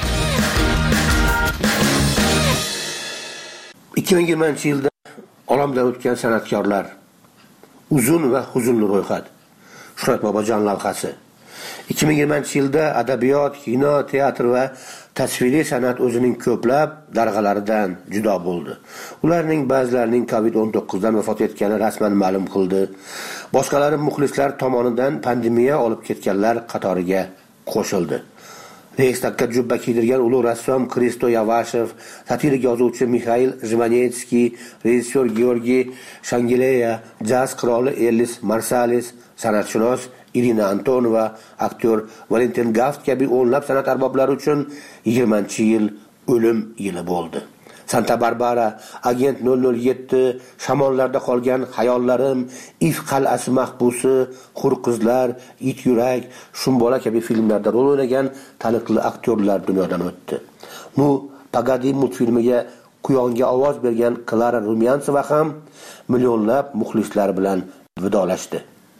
ikki ming yigirmanchi yilda olamdan o'tgan san'atkorlar, uzun va huzunli ro'yxat. Shuhrat Bobojon lavhasi. ikki ming yigirmanchi yilda adabiyot, kino, teatr va tasviriy san'at o'zining ko'plab darg'alaridan judo bo'ldi. Ularning ba'zilarining covid o'n to'qqiz dan vafot etgani rasman ma'lum qildi. Boshqalari muxlislar tomonidan pandemiya olib ketganlar qatoriga qo'shildi. Reichstagga jubba kiydirgan ulug' rassom Kristo Yavashev, satirik yozuvchi Mikhail Zhimanetskiy, rejissyor Georgiy Shangeleya, jaz qiroli Ellis Marsalis, san'atshunos Irina Antonova, aktyor Valentin Gaft kabi o'nlab san'at arboblari uchun yigirmanchi yil o'lim yili bo'ldi. Santa Barbara, Agent nol nol yetti, Shamollarda qolgan hayollarim, If qal'asi mahbusi, Xur qizlar, It yurak, Shumbola kabi filmlarda rol o'ynagan taniqli aktyorlar dunyodan o'tdi. Bu Pagadi multfilmiga quyonga ovoz bergan Klara Rumyantseva ham millionlab muxlislar bilan vidolashdi.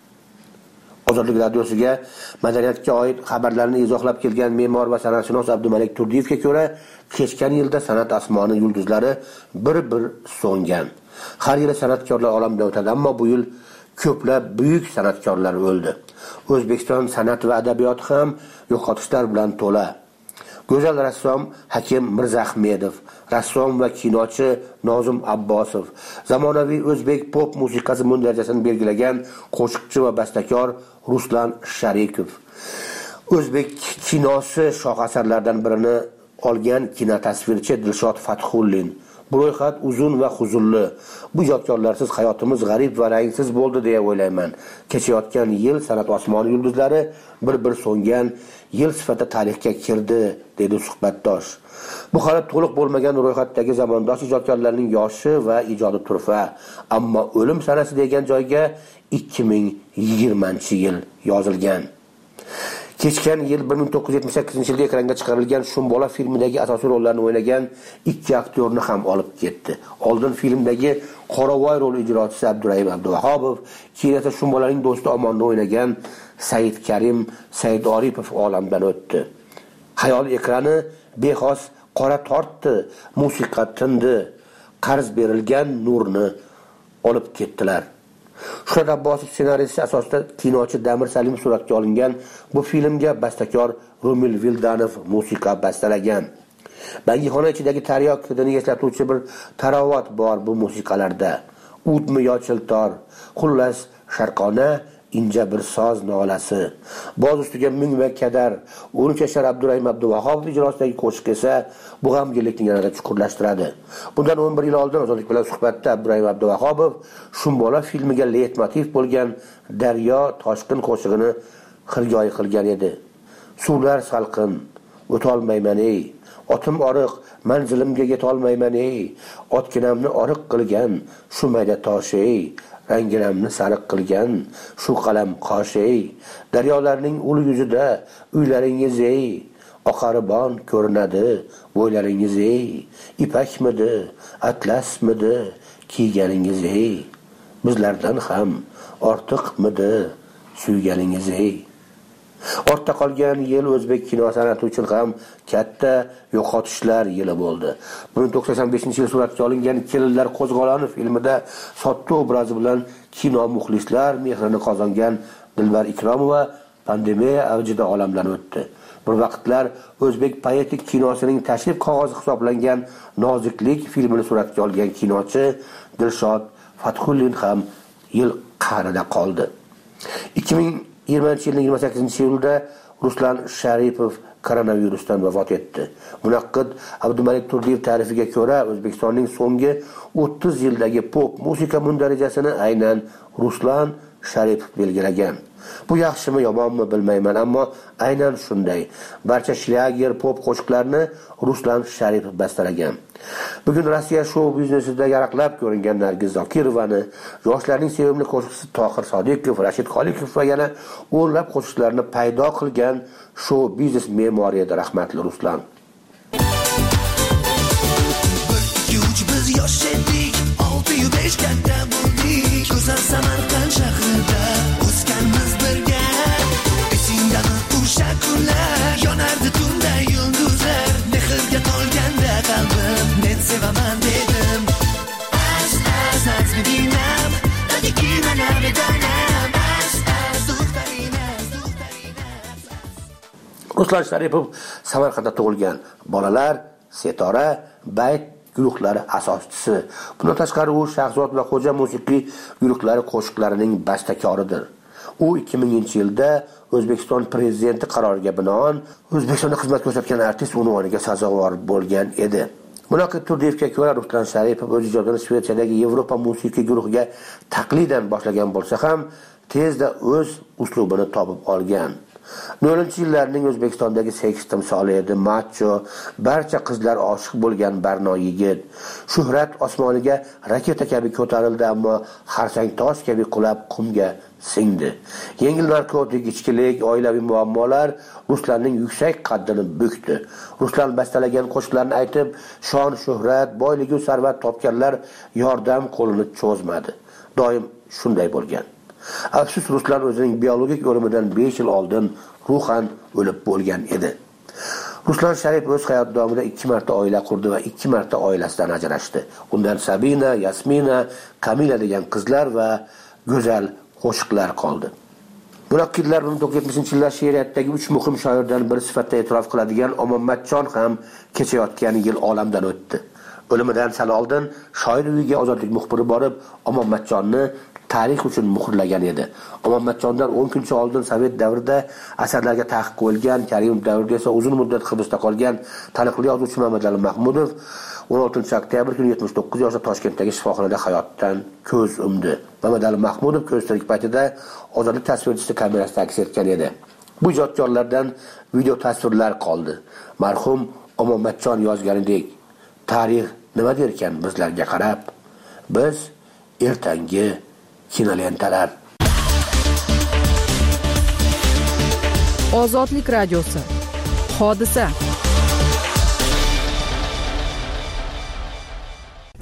Ozodlik radiosiga madaniyatga oid xabarlarni izohlab kelgan me'mor va san'atshunos Abdumalik Turdiyevga ko'ra, kechgan yilda san'at osmoni yulduzlari bir-bir so'ngan. Har yili san'atkorlar olamdan o'tadi, ammo bu yil ko'plab buyuk san'atkorlar o'ldi. O'zbekiston san'at va adabiyot ham yo'qotishlar bilan to'la. Go'zal rassom Hakim Mirzaahmedov, rassom va kinochi Nozim Abbosov, zamonaviy o'zbek pop musiqasi darajasini belgilagan qo'shiqchi va bastakor Ruslan Sharikov, o'zbek kinosi shoh asarlaridan birini olgan kinotasvirchi Dilshod Fathullin. Bu ro'yxat uzun va huzunli. Bu yodgorlarsiz hayotimiz g'arib va rangsiz bo'ldi deya o'ylayman. Kechayotgan yil san'at osmoni yulduzlari bir-bir so'ngan yil sifatida tarixga kirdi, dedi suhbatdosh. Bu hali to'liq bo'lmagan ro'yxatdagi zamondosh ijodkorlarning yoshi va ijodi turfa, ammo o'lim sanasi degan joyga ikki ming yigirmanchi yil yozilgan. Kechgan yil bir ming to'qqiz yuz yetmish sakkizinchi yilda ekranga chiqarilgan Shumbola filmidagi asosiy rollarni o'ynagan ikki aktyorni ham olib ketdi. Oldin filmdagi Qoravoy roli ijrochisi Abdurahim Abduvahobov, keyin esa Shumbolaning do'sti Omonda o'ynagan Said Karim Said Oripov olamdan o'tdi. Xayol ekrani bexos qora tortdi, musiqa tindi, qarz berilgan nurni olib ketdilar. Shuhrat Abbosov ssenariysi asosida kinochi Damir Salimov suratga olingan bu filmga bastakor Rumil Vildanov musiqa bastalagan. Bangixona ichidagi taryok hidini eslatuvchi bir tarovat bor bu musiqalarda. Udmi yo chiltor, xullas sharqona inja bir soz nolasi. Boz ustiga ming va kadar. o'ninchi yashar Abdurahim Abduvahhobov ijrosidagi qo'shiq esa bu g'amginlikni yanada chuqurlashtiradi. Bundan o'n bir yil oldin Ozodlik bilan suhbatda Abdurahim Abduvahhobov Shumbola filmiga leitmotiv bo'lgan Daryo toshqin qo'shig'ini xirgoyi qilgan edi. Suvlar salqin, o'tolmayman ey, otim oriq, manzilimga yetolmayman ey, otginamni oriq qilgan shu mayda tosh ey, ranginamni sariq qilgan shu qalam qosh ey, daryolarning ul yuzida uylaringiz ey, oqaribon ko'rinadi bo'ylaringiz ey, ipakmidi, atlasmidi kiyganingiz ey, bizlardan ham ortiqmidi suyganingiz ey. Ortda qolgan yil o'zbek kino san'ati uchun ham katta yo'qotishlar yili bo'ldi. bir ming to'qson sakson beshinchi yil suratga olingan Kelinlar qo'zg'oloni filmida sodda obrazi bilan kino muxlislar mehrini qozongan Dilbar Ikromova pandemiya avjida olamdan o'tdi. Bir vaqtlar o'zbek poetik kinosining tashrif qog'ozi hisoblangan Noziklik filmini suratga olgan kinochi Dilshod Fathullin ham yil qa'rida qoldi. ikki ming yigirmanchi yilning yigirma sakkizinchi iyulda Ruslan Sharipov koronavirusdan vafot etdi. Munaqqid Abdumalik Turdiyev ta'rifiga ko'ra, O'zbekistonning so'nggi o'ttiz yildagi pop musiqa mundarajasini aynan Ruslan Sharipov belgilagan. Bu yaxshimi, yomonmi bilmayman, ammo aynan shunday. Barcha shlager pop qo'shiqlarini Ruslan Sharipov bastalagan. Bugun Rossiya shou biznesida yaraqlab ko'ringan Nargiz Zokirovani, yoshlarning sevimli qo'shiqchisi Tohir Sodiqov, Rashid Qolikov va yana o'nlab qo'shiqlarni paydo qilgan shou biznes me'mori edi rahmatli Ruslan. Biz yosh edik, olti yu besh katta bo'ldik, go'zal Samarqand shahrida o'sganmiz birga. Esingdami o'sha kunlar, yonardi tunda yulduzlar, mehrga to'lganda qalbim, men sevaman dedim. Az az az bibinam, dadiki mana bedanam, az az duxtarina, duxtarina. Ruslan Sharipov Samarqandda tug'ilgan. Bolalar, Setora, Bayt guruhlari asoschisi. Bundan tashqari u Shahzod va Xo'ja musiqiy guruhlari qo'shiqlarining bastakoridir. U ikki minginchi yilda O'zbekiston prezidenti qaroriga binoan O'zbekistonda xizmat ko'rsatgan artist unvoniga sazovor bo'lgan edi. Munoqib Turdiyevga ko'ra, Ruslan Sharipov o'z ijodini Shvetsiyadagi Yevropa musiqiy guruhiga taqlidan boshlagan bo'lsa ham, tezda o'z uslubini topib olgan. nollinchi yillarning O'zbekistondagi seks timsoli edi, macho, barcha qizlar oshiq bo'lgan Barno yigit. Shuhrat osmoniga raketa kabi ko'tarildi, ammo xarsang tosh kabi qulab qumga singdi. Yengil narkotik, ichkilik, oilaviy muammolar Ruslanning yuksak qaddini bukdi. Ruslan bastalagan qo'shiqlarni aytib, shon, shuhrat, boylik va sarvat topganlar yordam qo'lini cho'zmadi. Doim shunday bo'lgan. Afsus, Ruslan o'zining biologik o'limidan besh yil oldin ruhan o'lib bo'lgan edi. Ruslan Sharipov o'z hayot davomida ikki marta oila qurdi va ikki marta oilasidan ajrashdi. Undan Sabina, Yasmina, Kamila degan qizlar va go'zal qo'shiqlar qoldi. Munaqqidlar bir ming to'qqiz yuz yetmishinchi yillar she'riyatidagi uch muhim shoirdan biri sifatida e'tirof qiladigan Omonmatjon ham kechayotgan yil olamdan o'tdi. O'limidan sal oldin shoir uyiga Ozodlik muxbiri borib, Omonmatjonni tarix uchun muhrlagan edi. Omonmatjondan o'n kuncha oldin Sovet davrida asarlarga taqiq qo'yilgan, Karimov davrida esa uzun muddat hibsda qolgan taniqli yozuvchi Mamadali Mahmudov o'n oltinchi oktyabr kuni yetmish to'qqiz yoshda Toshkentdagi shifoxonada hayotdan ko'z yumdi. Mamadali Mahmudov ko'z tirik paytida Ozodlik tasvirchisi kamerasida aks etgan edi. Bu ijodkorlardan video tasvirlar qoldi. Marhum Omonmatjon yozganidek, tarix nima der ekan bizlarga qarab, biz ertangi kinolentalar. Ozodlik radiosi. Hodisa.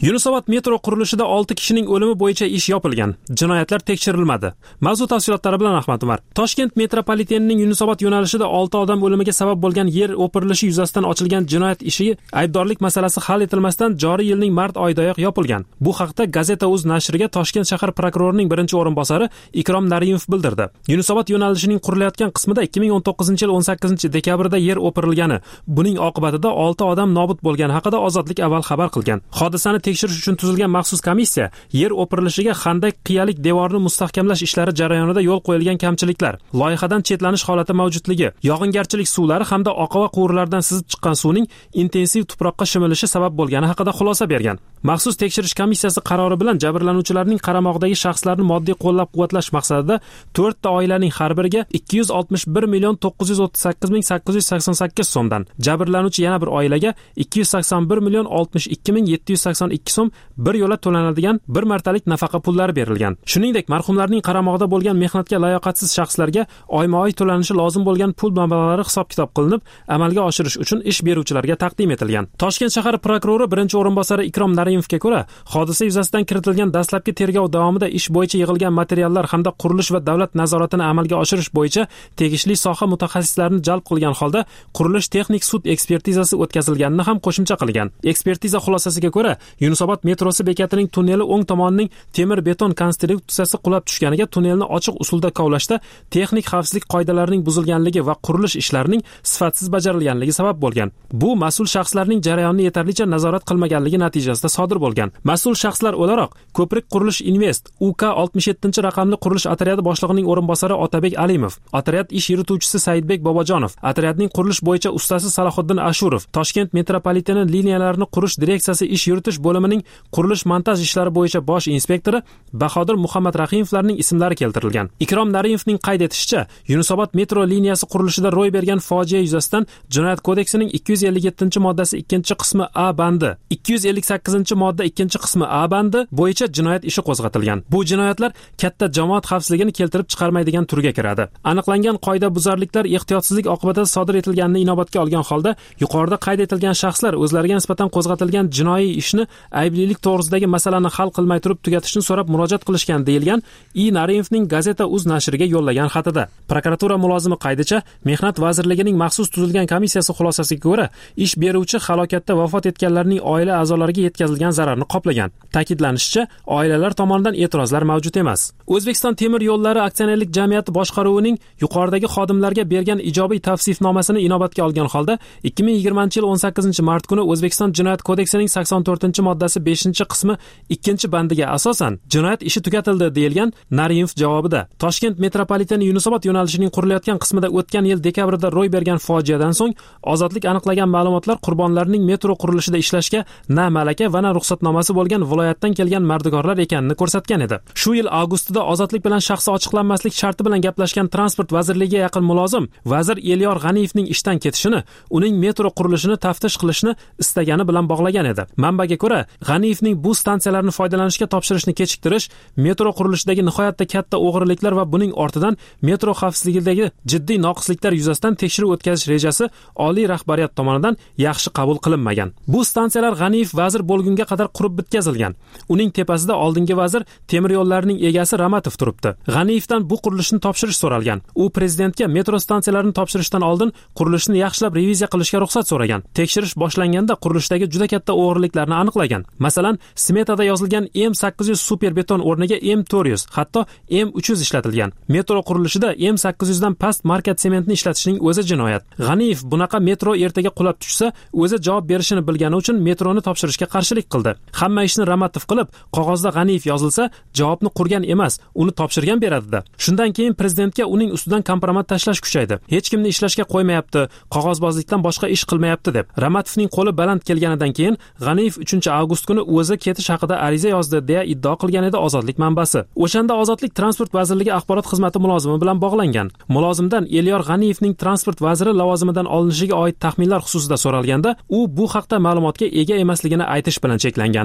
Yunusobod metro qurilishida olti kishining o'limi bo'yicha ish yopilgan. Jinoyatlar tekshirilmadi. Mavzu tafsilotlari bilan Ahmad Umar. Toshkent metropolitenining Yunusobod yo'nalishida olti odam o'limiga sabab bo'lgan yer o'pirilishi yuzasidan ochilgan jinoyat ishi aybdorlik masalasi hal etilmasdan joriy yilning mart oyidayoq yopilgan. Bu haqda Gazeta.uz nashriga Toshkent shahar prokurorining birinchi o'rinbosari Ikrom Narimov bildirdi. Yunusobod yo'nalishining qurilayotgan qismida ikki ming o'n to'qqizinchi yil o'n sakkizinchi dekabrda yer o'pirilgani, buning oqibatida olti odam nobud bo'lgani haqida Ozodlik avval xabar qilgan. Hodisani tekshirish uchun tuzilgan maxsus komissiya yer o'pirilishiga qanday qiyalik devorni mustahkamlash ishlari jarayonida yo'l qo'yilgan kamchiliklar, loyihadan chetlanish holati mavjudligi, yog'ingarchilik suvlari hamda oqova quvurlardan sizib chiqqan suvning intensiv tuproqqa shimilishi sabab bo'lgani haqida xulosa bergan. Maxsus tekshirish komissiyasi qarori bilan jabrlanuvchilarning qaramog'idagi shaxslarni moddiy qo'llab-quvvatlash maqsadida to'rt ta oilaning har biriga ikki yuz oltmish bir million to'qqiz yuz o'ttiz sakkiz ming sakkiz yuz sakson sakkiz so'mdan, jabrlanuvchi yana bir oilaga ikki yuz sakson bir million oltmish ikki ming yetti yuz sakson ikki so'm bir yo'la to'lanadigan bir martalik nafaqa pullari berilgan. Shuningdek, marhumlarning qaramog'ida bo'lgan mehnatga layoqatsiz shaxslarga oyma-oy to'lanishi lozim bo'lgan pul mablag'lari hisob-kitob qilinib, amalga oshirish uchun ish beruvchilarga taqdim etilgan. Toshkent shahar prokurori birinchi o'rinbosari Ikrom Narimovga ko'ra, hodisa yuzasidan kiritilgan dastlabki tergov davomida ish bo'yicha yig'ilgan materiallar hamda qurilish va davlat nazoratini amalga oshirish bo'yicha tegishli soha mutaxassislarini jalb qilgan holda qurilish texnik sud ekspertizasi o'tkazilganini ham qo'shimcha qilgan. Ekspertiza xulosasiga ko'ra, Yunusobod metrosi bekatining tunneli o'ng tomonining temir beton konstruksiyasi qulab tushganiga tunnelni ochiq usulda kovlashda texnik xavfsizlik qoidalarining buzilganligi va qurilish ishlarining sifatsiz bajarilganligi sabab bo'lgan. Bu mas'ul shaxslarning jarayonni yetarlicha nazorat qilmaganligi natijasida sodir bo'lgan. Mas'ul shaxslar o'laroq Ko'prik Qurilish Invest U K oltmish yettinchi raqamli qurilish otryadi boshlig'ining o'rinbosari Otabek Alimov, otryad ish yurituvchisi Saidbek Bobojonov, otryadning qurilish bo'yicha ustasi Salohiddin Ashurov, Toshkent metropoliteni liniyalarini qurish direksiyasi ish yuritish bo'limining qurilish montaj ishlari bo'yicha bosh inspektori Bahodir Muhammad Rahimovlarning ismlari keltirilgan. Ikrom Narimovning qayd etishicha, Yunusobod metro liniyasi qurilishida ro'y bergan fojia yuzasidan Jinoyat kodeksining ikki yuz ellik yettinchi moddasi ikkinchi qismi A bandi, ikki yuz ellik sakkizinchi modda ikkinchi qismi A bandi bo'yicha jinoyat ishi qo'zg'atilgan. Bu jinoyatlar katta jamoat xavfsizligini keltirib chiqarmaydigan turga kiradi. Aniqlangan qoidabuzarliklar ehtiyotsizlik oqibatida sodir etilganini inobatga olgan holda, yuqorida qayd etilgan shaxslar o'zlariga nisbatan qo'zg'atilgan jinoiy ishni ayblilik to'g'risidagi masalani hal qilmay turib tugatishni so'rab murojaat qilishgan deyilgan I Narimovning Gazeta.uz nashriga yo'llagan xatida. Prokuratura mulozimi qaydicha, Mehnat vazirligining maxsus tuzilgan komissiyasi xulosasiga ko'ra, ish beruvchi halokatda vafot etganlarning oila a'zolariga yetkazilgan zararni qoplagan. Ta'kidlanishicha, oilalar tomonidan e'tirozlar mavjud emas. O'zbekiston temir yo'llari aksionerlik jamiyati boshqaruvining yuqoridagi xodimlarga bergan ijobiy tavsifnomasini inobatga olgan holda ikki ming yigirmanchi yil o'n sakkizinchi mart kuni O'zbekiston Jinoyat kodeksining sakson to'rtinchi moddasi beshinchi qismi ikkinchi bandiga asosan jinoyat ishi tugatildi deyilgan Narimov javobida. Toshkent metropoliteni Yunusobod yo'nalishining qurilayotgan qismida o'tgan yil dekabrda ro'y bergan fojiadan so'ng Ozodlik aniqlagan ma'lumotlar qurbonlarning metro qurilishida ishlashga na malaka va na ruxsatnomasi bo'lgan viloyatdan kelgan mardikorlar ekanini ko'rsatgan edi. Shu yil avgustida Ozodlik bilan shaxsi ochiqlanmaslik sharti bilan gaplashgan Transport vazirligiga yaqin mulozim vazir Elyor G'aniyevning ishdan ketishini, uning metro qurilishini taftish qilishni istagani bilan bog'lagan edi. Manbaga ko'ra, G'aniyevning bu stansiyalarni foydalanishga topshirishni kechiktirish, metro qurilishidagi nihoyatda katta o'g'riliklar va buning ortidan metro xavfsizligidagi jiddiy noqisliklar yuzasidan tekshiruv o'tkazish rejasi oliy rahbariyat tomonidan yaxshi qabul qilinmagan. Bu stansiyalar G'aniyev vazir bo'lgunga qadar qurib bitkazilgan. Uning tepasida oldingi vazir temir yo'llarining egasi Ramatov turibdi. G'aniyevdan bu qurilishni topshirish so'ralgan. U prezidentga metro stansiyalarini topshirishdan oldin qurilishni yaxshilab reviziya qilishga ruxsat so'ragan. Tekshirish boshlanganda qurilishdagi juda katta o'g'riliklarni aniqlagan. Masalan, smetada yozilgan M sakkiz yuz super beton o'rniga M to'rt yuz, hatto M uch yuz ishlatilgan. Metro qurilishida M sakkiz yuz dan past marka sementni ishlatishning o'zi jinoyat. G'aniyev bunaqa metro ertaga qulab tushsa, o'zi javob berishini bilgani uchun metroni topshirishga qarshilik qildi. Hamma ishni Ramatov qilib, qog'ozda G'aniyev yozilsa, javobni qurgan emas, uni topshirgan beradi-da. Shundan keyin prezidentga uning ustidan kompromat tashlash kuchaydi. Hech kimni ishlashga qo'ymayapti, qog'ozbozlikdan boshqa ish qilmayapti deb. Ramatovning qo'li baland kelganidan keyin G'aniyev uchinchi avgust kuni o'zi ketish haqida ariza yozdi deya iddao qilgan edi Ozodlik manbasi. O'shanda Ozodlik Transport vazirligi axborot xizmati mulozimi bilan bog'langan. Mulozimdan Elyor G'aniyevning transport vaziri lavozimidan olinishiga oid taxminlar xususida so'ralganda, u bu haqda ma'lumotga ega emasligini aytish bilan cheklangan.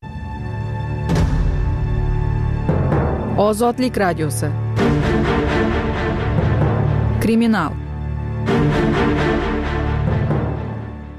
Ozodlik radiosi. Kriminal.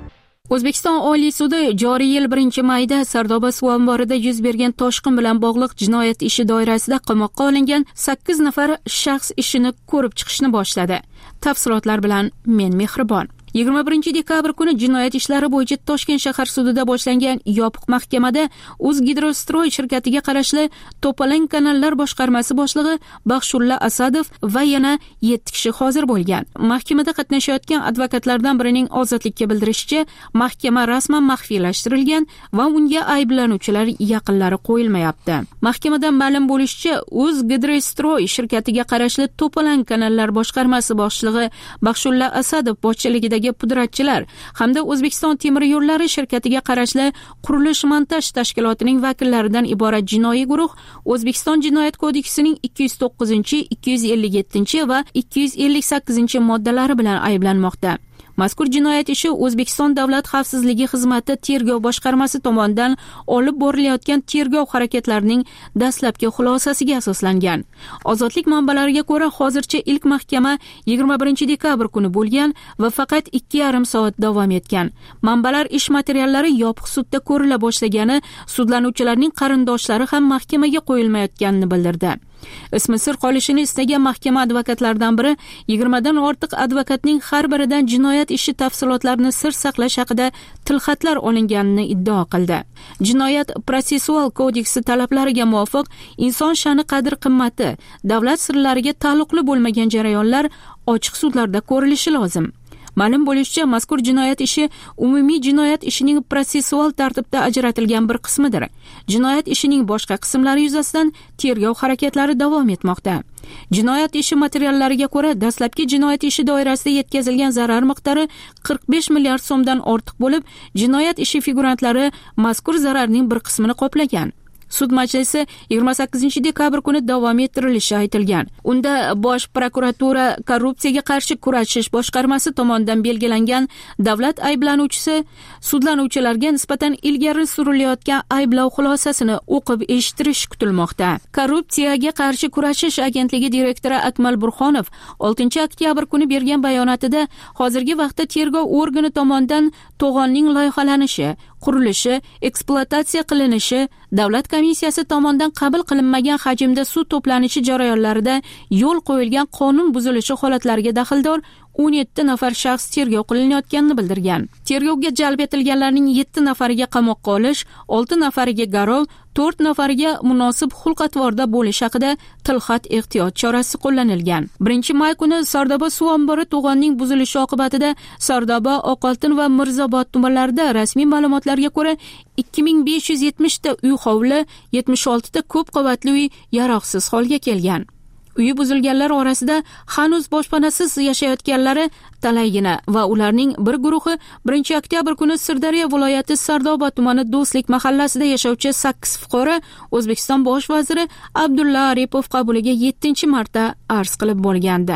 O'zbekiston Oliy sudi joriy yil birinchi mayda Sardoba suv omborida yuz bergan toshqin bilan bog'liq jinoyat ishi doirasida qamoqqa olingan sakkiz nafar shaxs ishini ko'rib chiqishni boshladi. Tafsilotlar bilan men Mehribon. yigirma birinchi dekabr kuni jinoyat ishlari bo'yicha Toshkent shahar sudida boshlangan yopiq mahkamada O'zgidrostroy shirkatiga qarashli To'palang kanallar boshqarmasi boshlig'i Baxshulla Asadov va yana yetti kishi hozir bo'lgan. Mahkamada qatnashayotgan advokatlardan birining ozodlikka bildirishicha, mahkama rasman maxfiylashtirilgan va unga ayblanuvchilar yaqinlari qo'yilmayapti. Mahkamadan ma'lum bo'lishicha, O'zgidrostroy shirkatiga qarashli To'palang kanallar boshqarmasi boshlig'i Baxshulla Asadov boshchiligida pudratchilar hamda O'zbekiston temir yo'llari shirkatiga qarashli qurilish montaj tashkilotining vakillaridan iborat jinoiy guruh O'zbekiston Jinoyat kodeksining ikki yuz to'qqizinchi, ikki yuz ellik yettinchi va ikki yuz ellik sakkizinchi moddalari bilan ayblanmoqda. Mazkur jinoyat ishi O'zbekiston Davlat xavfsizligi xizmati tergov boshqarmasi tomonidan olib borilayotgan tergov harakatlarining dastlabki xulosasiga asoslangan. Ozodlik manbalariga ko'ra, hozircha ilk mahkama yigirma birinchi dekabr kuni bo'lgan va faqat ikki yarim soat davom etgan. Manbalar ish materiallari yopiq sudda ko'rila boshlagani, sudlanuvchilarning qarindoshlari ham mahkamaga qo'yilmayotganini bildirdi. Ismi sir qolishini istagan mahkama advokatlaridan biri yigirmadan ortiq advokatning har biridan jinoyat ishi tafsilotlarini sir saqlash haqida tilxatlar olinganini iddao qildi. Jinoyat protsessual kodeksi talablariga muvofiq inson sha'ni qadr-qimmati, davlat sirlariga taalluqli bo'lmagan jarayonlar ochiq sudlarda ko'rilishi lozim. Ma'lum bo'lishicha, mazkur jinoyat ishi umumiy jinoyat ishining protsessual tartibda ajratilgan bir qismidir. Jinoyat ishining boshqa qismlari yuzasidan tergov harakatlari davom etmoqda. Jinoyat ishi materiallariga ko'ra, dastlabki jinoyat ishi doirasida yetkazilgan zarar miqdori qirq besh milliard so'mdan ortiq bo'lib, jinoyat ishi figurantlari mazkur zararning bir qismini qoplagan. Sud majlisi yigirma sakkizinchi dekabr kuni davom ettirilishi aytilgan. Unda Bosh prokuratura korrupsiyaga qarshi kurashish boshqarmasi tomonidan belgilangan davlat ayblanuvchisi sudlanuvchilarga nisbatan ilgari surilayotgan ayblov xulosasini o'qib eshittirish kutilmoqda. Korrupsiyaga qarshi kurashish agentligi direktori Akmal Burxonov oltinchi oktyabr kuni bergan bayonotida hozirgi vaqtda tergov organi tomonidan to'g'onning loyihalanishi, qurilishi, ekspluatatsiya qilinishi, davlat komissiyasi tomonidan qabul qilinmagan hajmda suv to'planishi jarayonlarida yo'l qo'yilgan qonun buzilishi holatlariga daxldor o'n yetti nafar shaxs tergov qilinayotganini bildirgan. Tergovga jalb etilganlarning yetti nafariga qamoqqa olish, olti nafariga garov, to'rt nafariga munosib xulq-atvorda bo'lish haqida tilxat ehtiyot chorasi qo'llanilgan. birinchi may kuni Sardoba suv ombori to'g'onning buzilishi oqibatida Sardoba, Oqoltin va Mirzobod tumanlarida rasmiy ma'lumotlarga ko'ra ikki ming besh yuz yetmish ta uy hovli, yetmish olti ta ko'p qavatli uy yaroqsiz holga kelgan. Uyi buzilganlar orasida hanuz boshpanasiz yashayotganlari talaygina va ularning bir guruhi birinchi oktyabr kuni Sirdaryo viloyati Sardoba tumani Do'stlik mahallasida yashovchi sakkiz fuqaro O'zbekiston bosh vaziri Abdulla Aripov qabuliga yettinchi marta arz qilib bo'lgandi.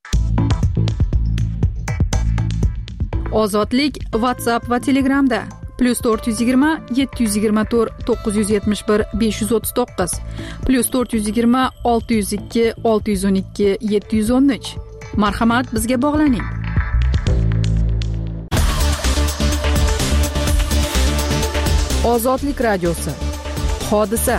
Ozodlik WhatsApp va Telegramda plus to'rt yuz yigirma yetti yuz yigirma to'rt to'qqiz yuz yetmish bir besh yuz o'ttiz to'qqiz plus to'rt yuz yigirma olti yuz ikki olti yuz o'n ikki yetti yuz o'n uch. Marhamat, bizga bog'laning. Ozodlik radiosi. Hodisa.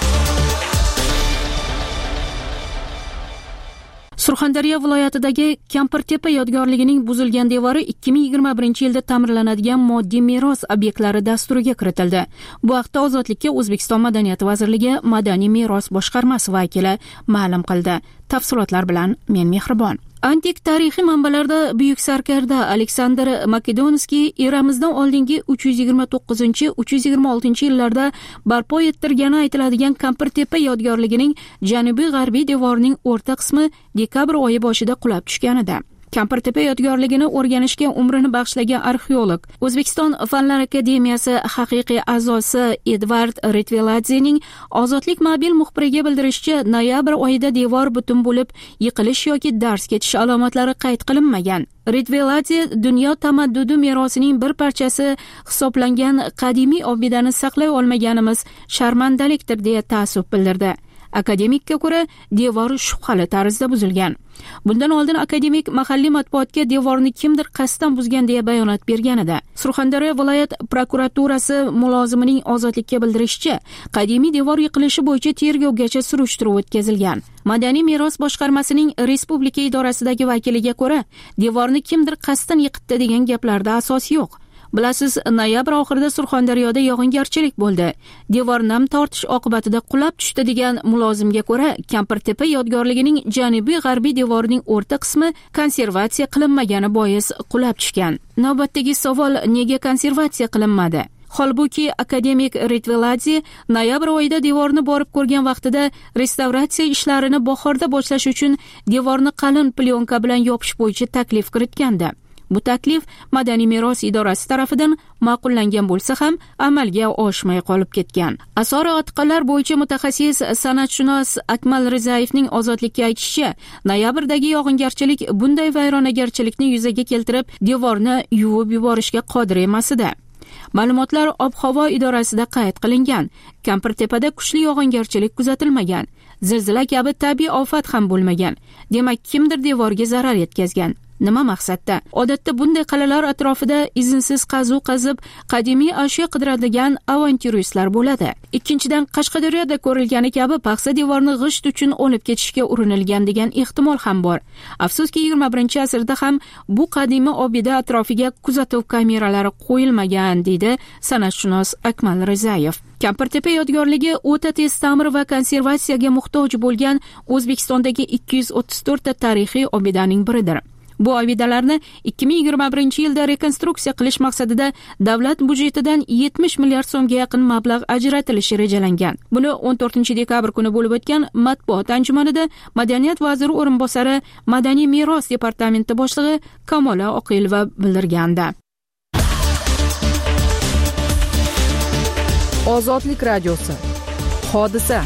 Surxondaryo viloyatidagi Kampirtepa yodgorligining buzilgan devori ikki ming yigirma birinchi yilda ta'mirlanadigan moddiy meros obyektlari dasturiga kiritildi. Bu haqda Ozodlikka O'zbekiston Madaniyat vazirligi Madaniy meros boshqarmasi vakili ma'lum qildi. Tafsilotlar bilan men Mehribon. Antik tarixiy manbalarda buyuk sarkarda Aleksandr Makedonskiy eramizdan oldingi uch yuz yigirma to'qqizinchi uch yuz yigirma oltinchi yillarda barpo ettirgani aytiladigan Kampirtepa yodgorligining janubiy-g'arbiy devorining o'rta qismi dekabr oyi boshida qulab tushganida. Kampirtepa yodgorligini o'rganishga umrini bag'ishlagan arxeolog, O'zbekiston Fanlar akademiyasi haqiqiy a'zosi Edvard Ritveladzening Ozodlik mobil muxbiriga bildirishicha, noyabr oyida devor butun bo'lib yiqilish yoki dars ketish alomatlari qayd qilinmagan. Ritveladze dunyo tamaddudi merosining bir parchasi hisoblangan qadimiy obidani saqlay olmaganimiz sharmandalikdir deya ta'sub bildirdi. Akademikka ko'ra, devor shubhali tarzda buzilgan. Bundan oldin akademik mahalliy matbuotga devorni kimdir qasddan buzgan deya bayonot bergan edi. Surxondaryo viloyat prokuraturasi mulozimining Ozodlikka bildirishicha, qadimiy devor yiqilishi bo'yicha tergovgacha surishtiruv o'tkazilgan. Madaniy meros boshqarmasining respublika idorasidagi vakiliga ko'ra, devorni kimdir qasddan yiqitdi degan gaplarda asos yo'q. Bilasiz, noyabr oxirida Surxondaryoda yog'ingarchilik bo'ldi. Devor nam tortish oqibatida qulab tushdi degan mulozimga ko'ra, Kampirtepa yodgorligining janubiy-g'arbiy devorining o'rta qismi konservatsiya qilinmagani bois qulab tushgan. Navbatdagi savol, nega konservatsiya qilinmadi? Holbuki akademik Ritveladze noyabr oyida devorni borib ko'rgan vaqtida restavratsiya ishlarini bahorda boshlash uchun devorni qalin plyonka bilan yopish bo'yicha taklif kiritgandi. Bu taklif Madaniy meros idorasi tarafidan ma'qullangan bo'lsa ham amalga oshmay qolib ketgan. Asori otiqalar bo'yicha mutaxassis san'atshunos Akmal Rizayevning Ozodlikka aytishicha, noyabrdagi yog'ingarchilik bunday vayronagarchilikni yuzaga keltirib, devorni yuvib yuborishga qodir emas edi. Ma'lumotlar ob-havo idorasida qayd qilingan. Kampirtepada kuchli yog'ingarchilik kuzatilmagan. Zilzila kabi tabiiy ofat ham bo'lmagan. Demak, kimdir devorga zarar yetkazgan. Nima maqsadda? Odatda bunday qal'alar atrofida izinsiz qazuv qazib, qadimiy ashyo qidiradigan avantyuristlar bo'ladi. Ikkinchidan, Qashqadaryoda ko'rilgani kabi paxsa devorni g'isht uchun olib ketishga urinilgan degan ehtimol ham bor. Afsuski, yigirma birinchi asrda ham bu qadimiy obida atrofiga kuzatuv kameralari qo'yilmagan, deydi san'atshunos Akmal Rizayev. Kampirtepa yodgorligi o'ta tez ta'mir va konservatsiyaga muhtoj bo'lgan O'zbekistondagi ikki yuz o'ttiz to'rt ta tarixiy obidaning biridir. Bu obidalarni ikki ming yigirma birinchi yilda rekonstruksiya qilish maqsadida davlat budjetidan yetmish milliard so'mga yaqin mablag' ajratilishi rejalangan. Buni o'n to'rtinchi dekabr kuni bo'lib o'tgan matbuot anjumanida Madaniyat vaziri o'rinbosari Madaniy meros departamenti boshlig'i Kamola Oqilova bildirgandi. Ozodlik radiosi. Hodisa.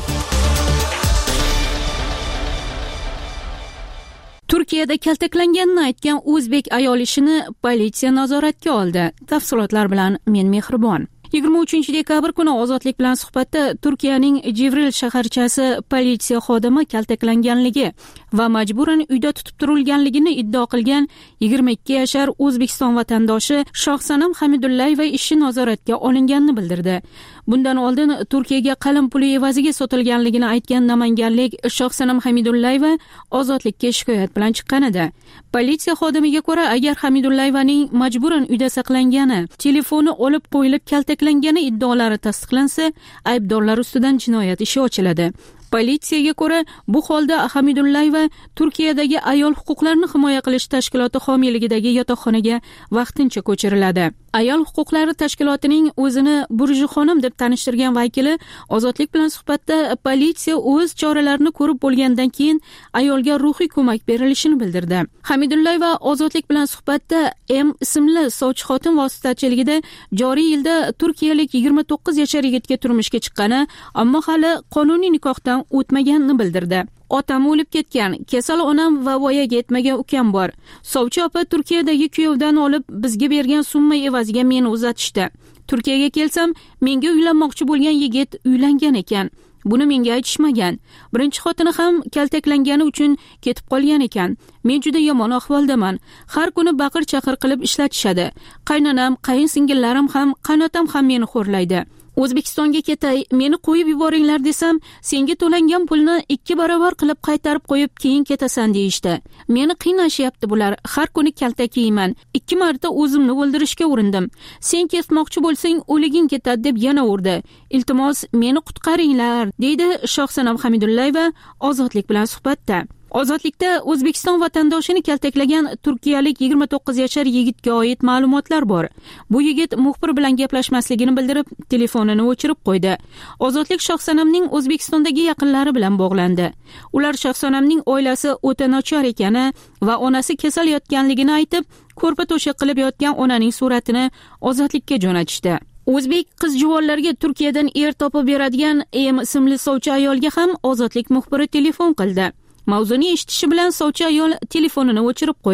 Turkiyada kaltaklanganini aytgan o'zbek ayol ishini politsiya nazoratga oldi. Tafsilotlar bilan men Mehribon. yigirma uchinchi dekabr kuni Ozodlik bilan suhbatda Turkiyaning Jivril shaharchasi politsiya xodimi kaltaklanganligi va majburan uyda tutib turilganligini iddao qilgan yigirma ikki yashar O'zbekiston vatandoshi Shohsanam Hamidullayeva ishi nazoratga olinganini bildirdi. Bundan oldin Turkiyaga qalin puli evaziga sotilganligini aytgan namanganlik Shohsanam Hamidullayeva Ozodlikka shikoyat bilan chiqqan edi. Politsiya xodimiga ko'ra, agar Hamidullayevaning majburan uyda saqlangani, telefoni olib qo'yilib kaltaklangani iddaolari tasdiqlansa, aybdorlar ustidan jinoyat ishi ochiladi. Politsiyaga ko'ra, bu holda Hamidullayeva Turkiyadagi ayol huquqlarini himoya qilish tashkiloti homiyligidagi yotoqxonaga vaqtincha ko'chiriladi. Ayol huquqlari tashkilotining o'zini Burji xonim deb tanishtirgan vakili Ozodlik bilan suhbatda politsiya o'z choralarini ko'rib bo'lgandan keyin ayolga ruhiy ko'mak berilishini bildirdi. Hamidullayeva Ozodlik bilan suhbatda M ismli sovchi xotin vositachiligida joriy yilda turkiyalik yigirma to'qqiz yashar yigitga turmushga chiqqani, ammo hali qonuniy nikohdan o'tmaganini bildirdi. Otam o'lib ketgan, kasal onam va voyaga yetmagan ukam bor. Sovchi opa Turkiyadagi kuyovdan olib bizga bergan summa evaziga meni uzatishdi. Turkiyaga kelsam, menga uylanmoqchi bo'lgan yigit uylangan ekan. Buni menga aytishmagan. Birinchi xotini ham kaltaklangani uchun ketib qolgan ekan. Men juda yomon ahvoldaman. Har kuni baqir-chaqir qilib ishlatishadi. Qaynonam, qaynsingillarim ham, qanotam ham meni xo'rlaydi. O'zbekistonga ketay, meni qo'yib yuboringlar desam, senga to'langan pulni ikki barobar qilib qaytarib qo'yib keyin ketasan deyishdi. Meni qiynashyapti bular. Har kuni kaltak yeyman. Ikki marta o'zimni o'ldirishga urindim. Sen ketmoqchi bo'lsang, o'liging ketadi deb yana urdi. Iltimos, meni qutqaringlar, deydi Shohsanam Hamidullayeva Ozodlik bilan suhbatda. Ozodlikda O'zbekiston vatandoshini kaltaklagan turkiyalik yigirma to'qqiz yashar yigitga oid ma'lumotlar bor. Bu yigit muxbir bilan gaplashmasligini bildirib, telefonini o'chirib qo'ydi. Ozodlik Shohsanamning O'zbekistondagi yaqinlari bilan bog'landi. Ular Shohsanamning oilasi o'ta nochor ekani va onasi kasal yotganligini aytib, ko'rpa to'shaq qilib yotgan onaning suratini Ozodlikka jo'natishdi. O'zbek qiz-juvonlarga Turkiyadan er topib beradigan M ismli sovchi ayolga ham Ozodlik muxbiri telefon qildi. Mavzuni eshitishi bilan sovchi ayol telefonini o'chirib qo'ydi.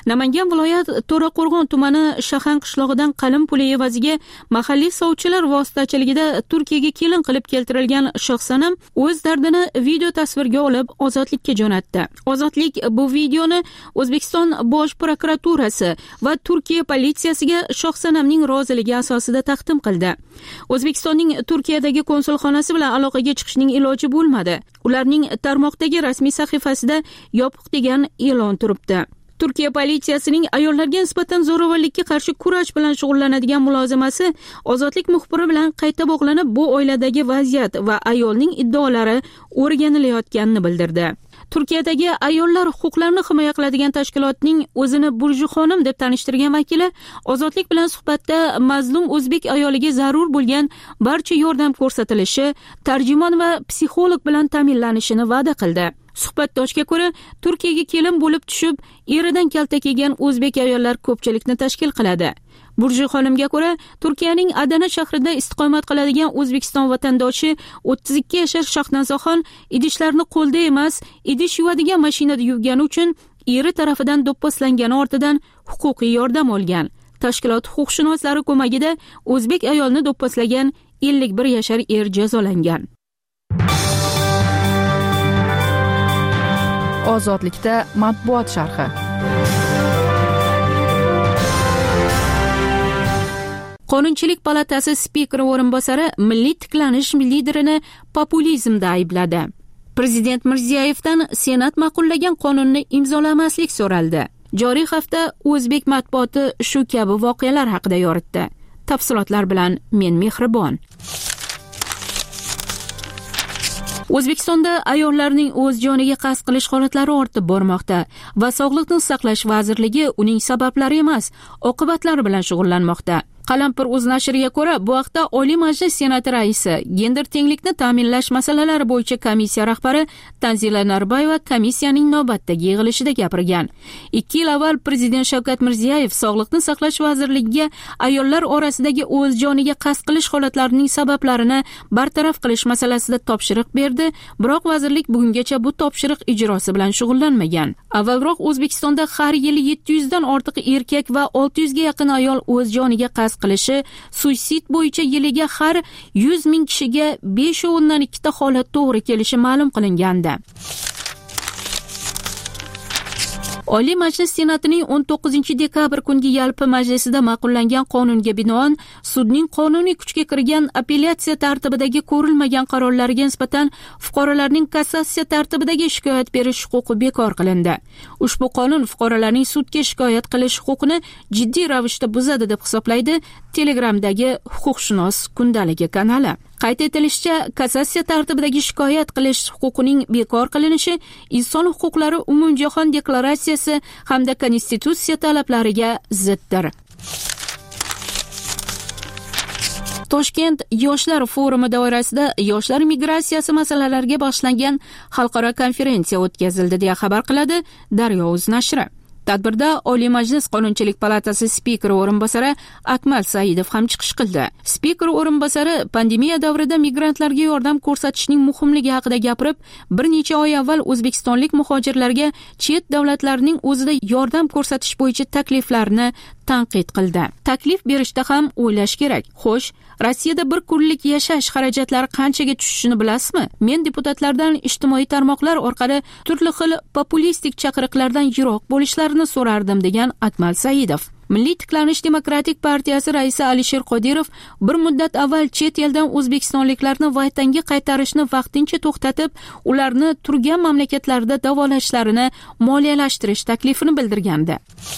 Namangan viloyat To'raqo'rg'on tumani Shahan qishlog'idan qalin puli evaziga mahalliy sovchilar vositachiligida Turkiyaga kelin qilib keltirilgan Shohsanam o'z dardini video tasvirga olib ozodlikka jo'natdi. Ozodlik bu videoni O'zbekiston Bosh prokuraturasi va Turkiya politsiyasiga Shohsanamning roziligi asosida taqdim qildi. O'zbekistonning Turkiyadagi konsulxonasi bilan aloqaga chiqishning iloji bo'lmadi. Ularning tarmoqdagi rasmiy sahifasida yopiq degan e'lon turibdi. Turkiya politsiyasining ayollarga nisbatan zo'ravonlikka qarshi kurash bilan shug'ullanadigan mulozimasi Ozodlik muxbiri bilan qayta bog'lanib, bu oiladagi vaziyat va ayolning iddaolari o'rganilayotganini bildirdi. Turkiyadagi ayollar huquqlarini himoya qiladigan tashkilotning o'zini Burju xonim deb tanishtirgan vakili Ozodlik bilan suhbatda mazlum o'zbek ayoliga zarur bo'lgan barcha yordam ko'rsatilishi, tarjimon va psixolog bilan ta'minlanishini va'da qildi. Suhbatdoshga ko'ra, Turkiyaga kelin bo'lib tushib, eridan kaltak yegan o'zbek ayollar ko'pchilikni tashkil qiladi. Burju xonimga ko'ra, Turkiyaning Adana shahrida istiqomat qiladigan O'zbekiston vatandoshi o'ttiz ikki yashar Shahnazoxon idishlarni qo'lda emas, idish yuvadigan mashinada yuvgani uchun eri tarafidan do'pposlangani ortidan huquqiy yordam olgan. Tashkilot huquqshunoslari ko'magida o'zbek ayolni do'pposlagan ellik bir yashar er jazolangan. Ozodlikda matbuot sharhi. Qonunchilik palatasi spikeri o'rinbosari milliy tiklanish liderini populizmda aybladi. Prezident Mirziyoyevdan Senat ma'qullagan qonunni imzolamaslik so'raldi. Joriy hafta o'zbek matbuoti shu kabi voqealar haqida yoritdi. Tafsilotlar bilan men Mehribon. O'zbekistonda ayollarning o'z joniga qasd qilish holatlari ortib bormoqda va Sog'liqni saqlash vazirligi uning sabablari emas, oqibatlari bilan shug'ullanmoqda. Qalampir o'z nashriga ko'ra, bu haqda Oliy Majlis Senati raisi, gender tenglikni ta'minlash masalalari bo'yicha komissiya rahbari Tanzila Narbayeva komissiyaning navbatdagi yig'ilishida gapirgan. ikki yil avval Prezident Shavkat Mirziyoyev Sog'liqni saqlash vazirligiga ayollar orasidagi o'z joniga qasd qilish holatlarining sabablarini bartaraf qilish masalasida topshiriq berdi, biroq vazirlik bugungacha bu topshiriq ijrosi bilan shug'ullanmagan. Avvalroq O'zbekistonda har yili yetti yuz dan ortiq erkak va olti yuz ga yaqin ayol o'z joniga qasd qilishi, suitsid bo'yicha yiliga har yuz ming kishiga besh o'ndan ikki ta holat to'g'ri kelishi ma'lum qilingandi. Oliy Majlis Senatining o'n to'qqizinchi dekabr kungi yalpi majlisida ma'qullangan qonunga binoan sudning qonuniy kuchga kirgan apellyatsiya tartibidagi ko'rilmagan qarorlariga nisbatan fuqarolarning kassatsiya tartibidagi shikoyat berish huquqi bekor qilindi. Ushbu qonun fuqarolarning sudga shikoyat qilish huquqini jiddiy ravishda buzadi deb hisoblaydi Telegramdagi huquqshunos kundaligi kanali. Qayd etilishicha, kassatsiya tartibidagi shikoyat qilish huquqining bekor qilinishi Inson huquqlari umumjahon deklaratsiyasi hamda konstitutsiya talablariga ziddir. Toshkent yoshlar forumi doirasida yoshlar migratsiyasi masalalariga bag'ishlangan xalqaro konferensiya o'tkazildi deya xabar qiladi Daryo.uz nashri. Tadbirda Oliy Majlis Qonunchilik palatasi spikeri o'rinbosari Akmal Saidov ham chiqish qildi. Spiker o'rinbosari pandemiya davrida migrantlarga yordam ko'rsatishning muhimligi haqida gapirib, bir necha oy avval o'zbekistonlik muhojirlarga chet davlatlarning o'zida yordam ko'rsatish bo'yicha takliflarni tanqid qildi. Taklif berishda ham o'ylash kerak. Xo'sh, Rossiyada bir kunlik yashash xarajatlari qanchaga tushishini bilasizmi? Men deputatlardan ijtimoiy tarmoqlar orqali turli xil populistik chaqiriqlardan yiroq bo'lishlarini so'rardim, degan Akmal Saidov. Milliy tiklanish demokratik partiyasi raisi Alisher Qodirov bir muddat avval chet eldan o'zbekistonliklarni vatanga qaytarishni vaqtincha to'xtatib, ularni turgan mamlakatlarda davolashlarini moliyalashtirish taklifini bildirgandi.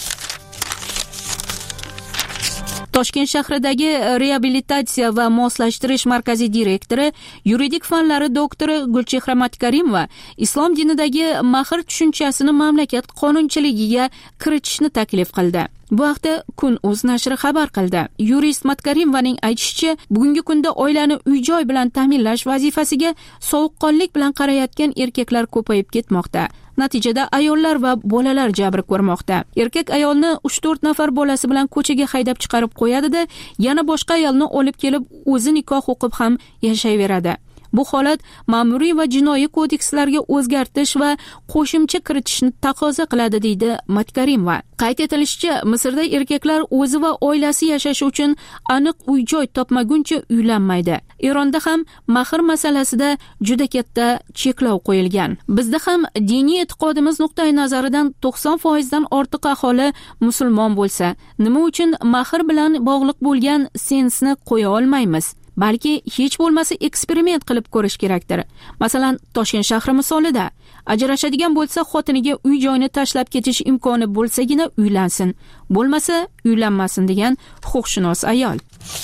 Toshkent shahridagi reabilitatsiya va moslashtirish markazi direktori, yuridik fanlari doktori Gulchehra Matkarimova islom dinidagi mahr tushunchasini mamlakat qonunchiligiga kiritishni taklif qildi. Bu haqda Kun.uz nashri xabar qildi. Yurist Matkarimovaning aytishicha, bugungi kunda oilani uy-joy bilan ta'minlash vazifasiga sovuqqonlik bilan qarayotgan erkaklar ko'payib ketmoqda. Natijada ayollar va bolalar jabr ko'rmoqda. Erkak ayolni uch to'rt nafar bolasi bilan ko'chaga haydab chiqarib qo'yadi-da, yana boshqa ayolni olib kelib o'zi nikoh o'qib ham yashayveradi. Bu holat ma'muriy va jinoiy kodekslarga o'zgartish va qo'shimcha kiritishni taqozo qiladi, deydi Matkarimova. Qayd etilishicha, Misrda erkaklar o'zi va oilasi yashashi uchun aniq uy-joy topmaguncha uylanmaydi. Eronda ham mahr masalasida juda katta cheklov qo'yilgan. Bizda ham diniy e'tiqodimiz nuqtai nazaridan to'qson foizdan ortiq aholi musulmon bo'lsa, nima uchun mahr bilan bog'liq bo'lgan sensni qo'ya olmaymiz? Balki hech bo'lmasa eksperiment qilib ko'rish kerakdir. Masalan, Toshkent shahri misolida ajrashadigan bo'lsa, xotiniga uy-joyni tashlab ketish imkoni bo'lsagina uylansin, bo'lmasa uylanmasin degan huquqshunos ayol.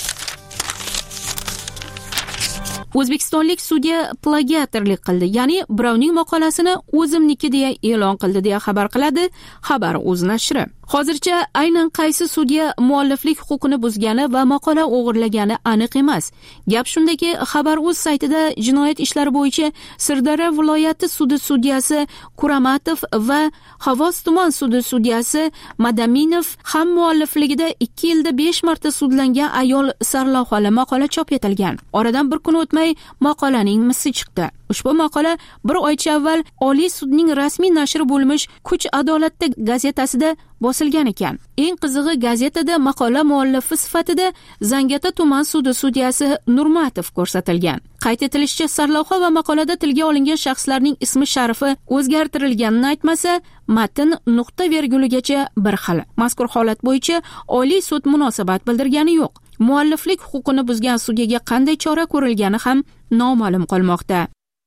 O'zbekistonlik sudya plagiatorlik qildi, ya'ni birovning maqolasini o'zimniki deya e'lon qildi deya xabar qiladi Xabar o'z nashri. Hozircha aynan qaysi sudya mualliflik huquqini buzgani va maqola o'g'irlagani aniq emas. Gap shundaki, Xabar o'z saytida jinoyat ishlari bo'yicha Sirdaryo viloyati sudi sudyasi Kuramatov va Xovos tuman sudi sudyasi Madaminov ham muallifligida ikki yilda besh marta sudlangan ayol sarlavhali maqola chop etilgan. Oradan bir kun o'tmay maqolaning misli chiqdi. Ushbu maqola bir oycha avval Oliy sudning rasmiy nashri bo'lmish Kuch adolatda gazetasida bosilgan ekan. Eng qizig'i, gazetada maqola muallifi sifatida Zangata tuman sudi sudyasi Nurmatov ko'rsatilgan. Qayd etilishicha, sarlavha va maqolada tilga olingan shaxslarning ismi sharifi o'zgartirilganini aytmasa, matn nuqta virguligacha bir xil. Mazkur holat bo'yicha Oliy sud munosabat bildirgani yo'q. Mualliflik huquqini buzgan sudyaga qanday chora ko'rilgani ham noma'lum qolmoqda.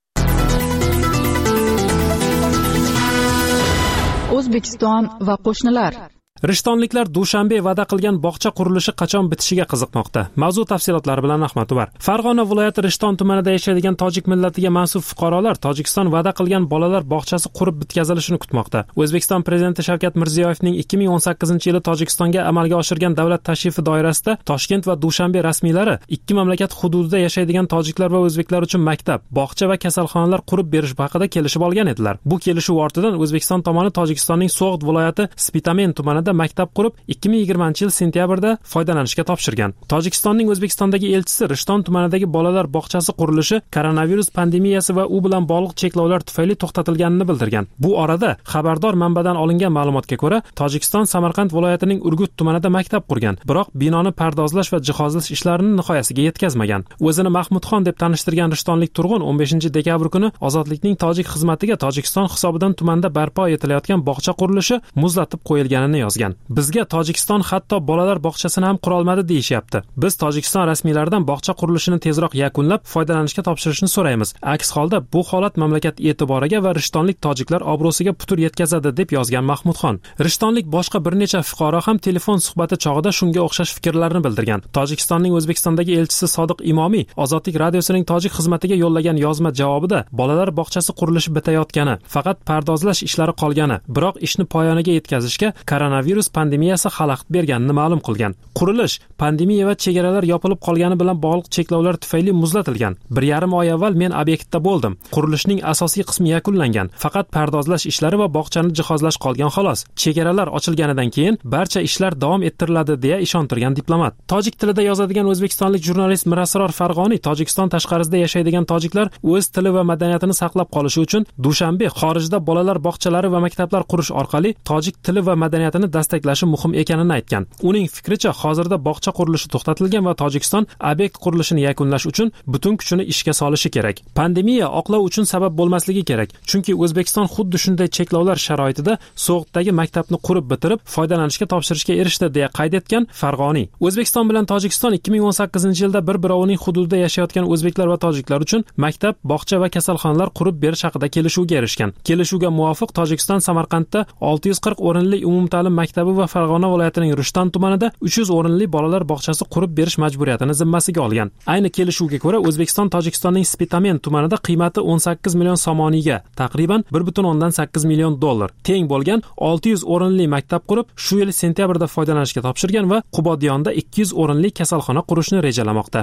O'zbekiston va qo'shnilar. Rishtonliklar Dushanbe va'da qilgan bog'cha qurilishi qachon bitishiga qiziqmoqda. Mavzu tafsilotlari bilan Ahmad Uvar. Farg'ona viloyati Rishton tumanida yashaydigan tojik millatiga mansub fuqarolar Tojikiston va'da qilgan bolalar bog'chasi qurib bitkazilishini kutmoqda. O'zbekiston prezidenti Shavkat Mirziyoyevning ikki ming o'n sakkizinchi yili Tojikistonga amalga oshirgan davlat tashrifi doirasida Toshkent va Dushanbe rasmiylari ikki mamlakat hududida yashaydigan tojiklar va o'zbeklar uchun maktab, bog'cha va kasalxonalar qurib berish haqida kelishib olgan edilar. Bu kelishuv ortidan O'zbekiston tomoni Tojikistonning So'g'd viloyati Spitamen tumanida maktab qurib ikki ming yigirmanchi yil sentyabrda foydalanishga topshirgan. Tojikistonning O'zbekistondagi elchisi Rishton tumanidagi bolalar bog'chasi qurilishi koronavirus pandemiyasi va u bilan bog'liq cheklovlar tufayli to'xtatilganini bildirgan. Bu orada xabardor manbadan olingan ma'lumotga ko'ra, Tojikiston Samarqand viloyatining Urgut tumanida maktab qurgan, biroq binoni pardozlash va jihozlash ishlarini nihoyasiga yetkazmagan. O'zini Mahmudxon deb tanishtirgan rishtonlik turg'un o'n beshinchi dekabr kuni Ozodlikning tojik xizmatiga Tojikiston hisobidan tumanda barpo etilayotgan bog'cha qurilishi muzlatib qo'yilganini yozgan. Bizga Tojikiston hatto bolalar bog'chasini ham qura olmadi deyishyapti. Biz Tojikiston rasmiylaridan bog'cha qurilishini tezroq yakunlab foydalanishga topshirishni so'raymiz. Aks holda bu holat mamlakat e'tiboriga va rishtonlik tojiklar obro'siga putur yetkazadi deb yozgan Mahmudxon. Rishtonlik boshqa bir necha fuqaro ham telefon suhbati chog'ida shunga o'xshash fikrlarni bildirgan. Tojikistonning O'zbekistondagi elchisi Sodiq Imomiy Ozodlik radiosining tojik xizmatiga yo'llagan yozma javobida bolalar bog'chasi qurilishi bitayotgani, faqat pardozlash ishlari qolgani, biroq ishni poyoniga yetkazishga koronavirus pandemiyasi xalaqit berganini ma'lum qilgan. Qurilish pandemiya va chegaralar yopilib qolgani bilan bog'liq cheklovlar tufayli muzlatilgan. Bir yarim oy avval men obyektda bo'ldim. Qurilishning asosiy qismi yakunlangan. Faqat pardozlash ishlari va bog'chani jihozlash qolgan xolos. Chegaralar ochilganidan keyin barcha ishlar davom ettiriladi deya ishontirgan diplomat. Tojik tilida yozadigan o'zbekistonlik jurnalist Mirasror Farg'oniy Tojikiston tashqarisida yashaydigan tojiklar o'z tili va madaniyatini saqlab qolishi uchun Dushanbe xorijda bolalar bog'chalari va maktablar qurish orqali tojik tili va madaniyatini dastaklashi muhim ekanini aytgan. Uning fikricha, hozirda bog'cha qurilishi to'xtatilgan va Tojikiston obyekt qurilishini yakunlash uchun butun kuchini ishga solishi kerak. Pandemiya oqlov uchun sabab bo'lmasligi kerak, chunki O'zbekiston xuddi shunday cheklovlar sharoitida So'g'dagi maktabni qurib bitirib foydalanishga topshirishga erishdi deya qayd etgan Farg'oniy. O'zbekiston bilan Tojikiston ikki ming o'n sakkizinchi yilda bir-birovining hududida yashayotgan o'zbeklar va tojiklar uchun maktab, bog'cha va kasalxonalar qurib berish haqida kelishuvga erishgan. Kelishuvga muvofiq Tojikiston Samarqandda olti yuz qirq o'rinli umumta'lim maktabi va Farg'ona viloyatining Rishton tumanida uch yuz o'rinli bolalar bog'chasi qurib berish majburiyatini zimmasiga olgan. Ayni kelishuvga ko'ra O'zbekiston Tojikistonning Spitamen tumanida qiymati o'n sakkiz million somoniga, taqriban bir butun o'ndan sakkiz million dollar teng bo'lgan olti yuz o'rinli maktab qurib, shu yil sentyabrda foydalanishga topshirgan va Qubodiyonda ikki yuz o'rinli kasalxona qurishni rejalamoqda.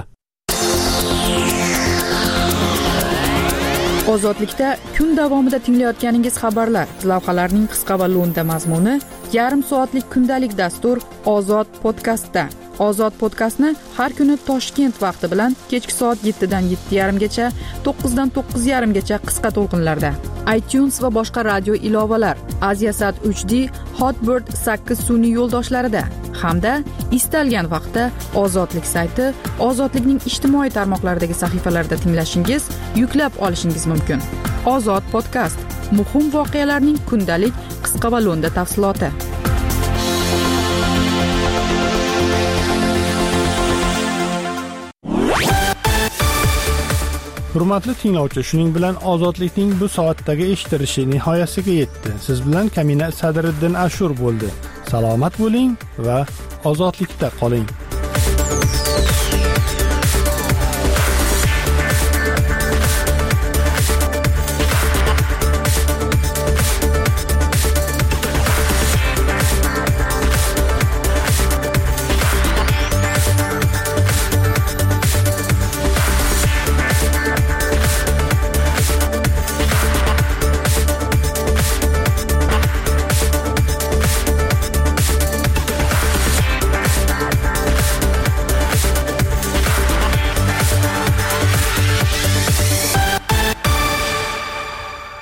Ozodlikda kun davomida tinglayotganingiz xabarlar, lavhalarning qisqa va lo'nda mazmuni, yarim soatlik kundalik dastur Ozod podkastda. Ozod podkastni har kuni Toshkent vaqti bilan kechki soat yettidan yetti yarim gacha, to'qqizdan to'qqiz yarim gacha qisqa to'lqinlarda, iTunes va boshqa radio ilovalar, Aziasat uch D, Hotbird sakkiz sun'iy yo'ldoshlarida hamda istalgan vaqtda Ozodlik sayti, Ozodlikning ijtimoiy tarmoqlaridagi sahifalarida tinglashingiz, yuklab olishingiz mumkin. Ozod podkast, muhim voqealarning kundalik qisqa va lo'nda tafsiloti. Hurmatli tinglovchi, shuning bilan Ozodlikning bu soatdagi eshittirishi nihoyasiga yetdi. Siz bilan Kamina Sadriddin Ashur bo'ldi. Salomat bo'ling va ozodlikda qoling.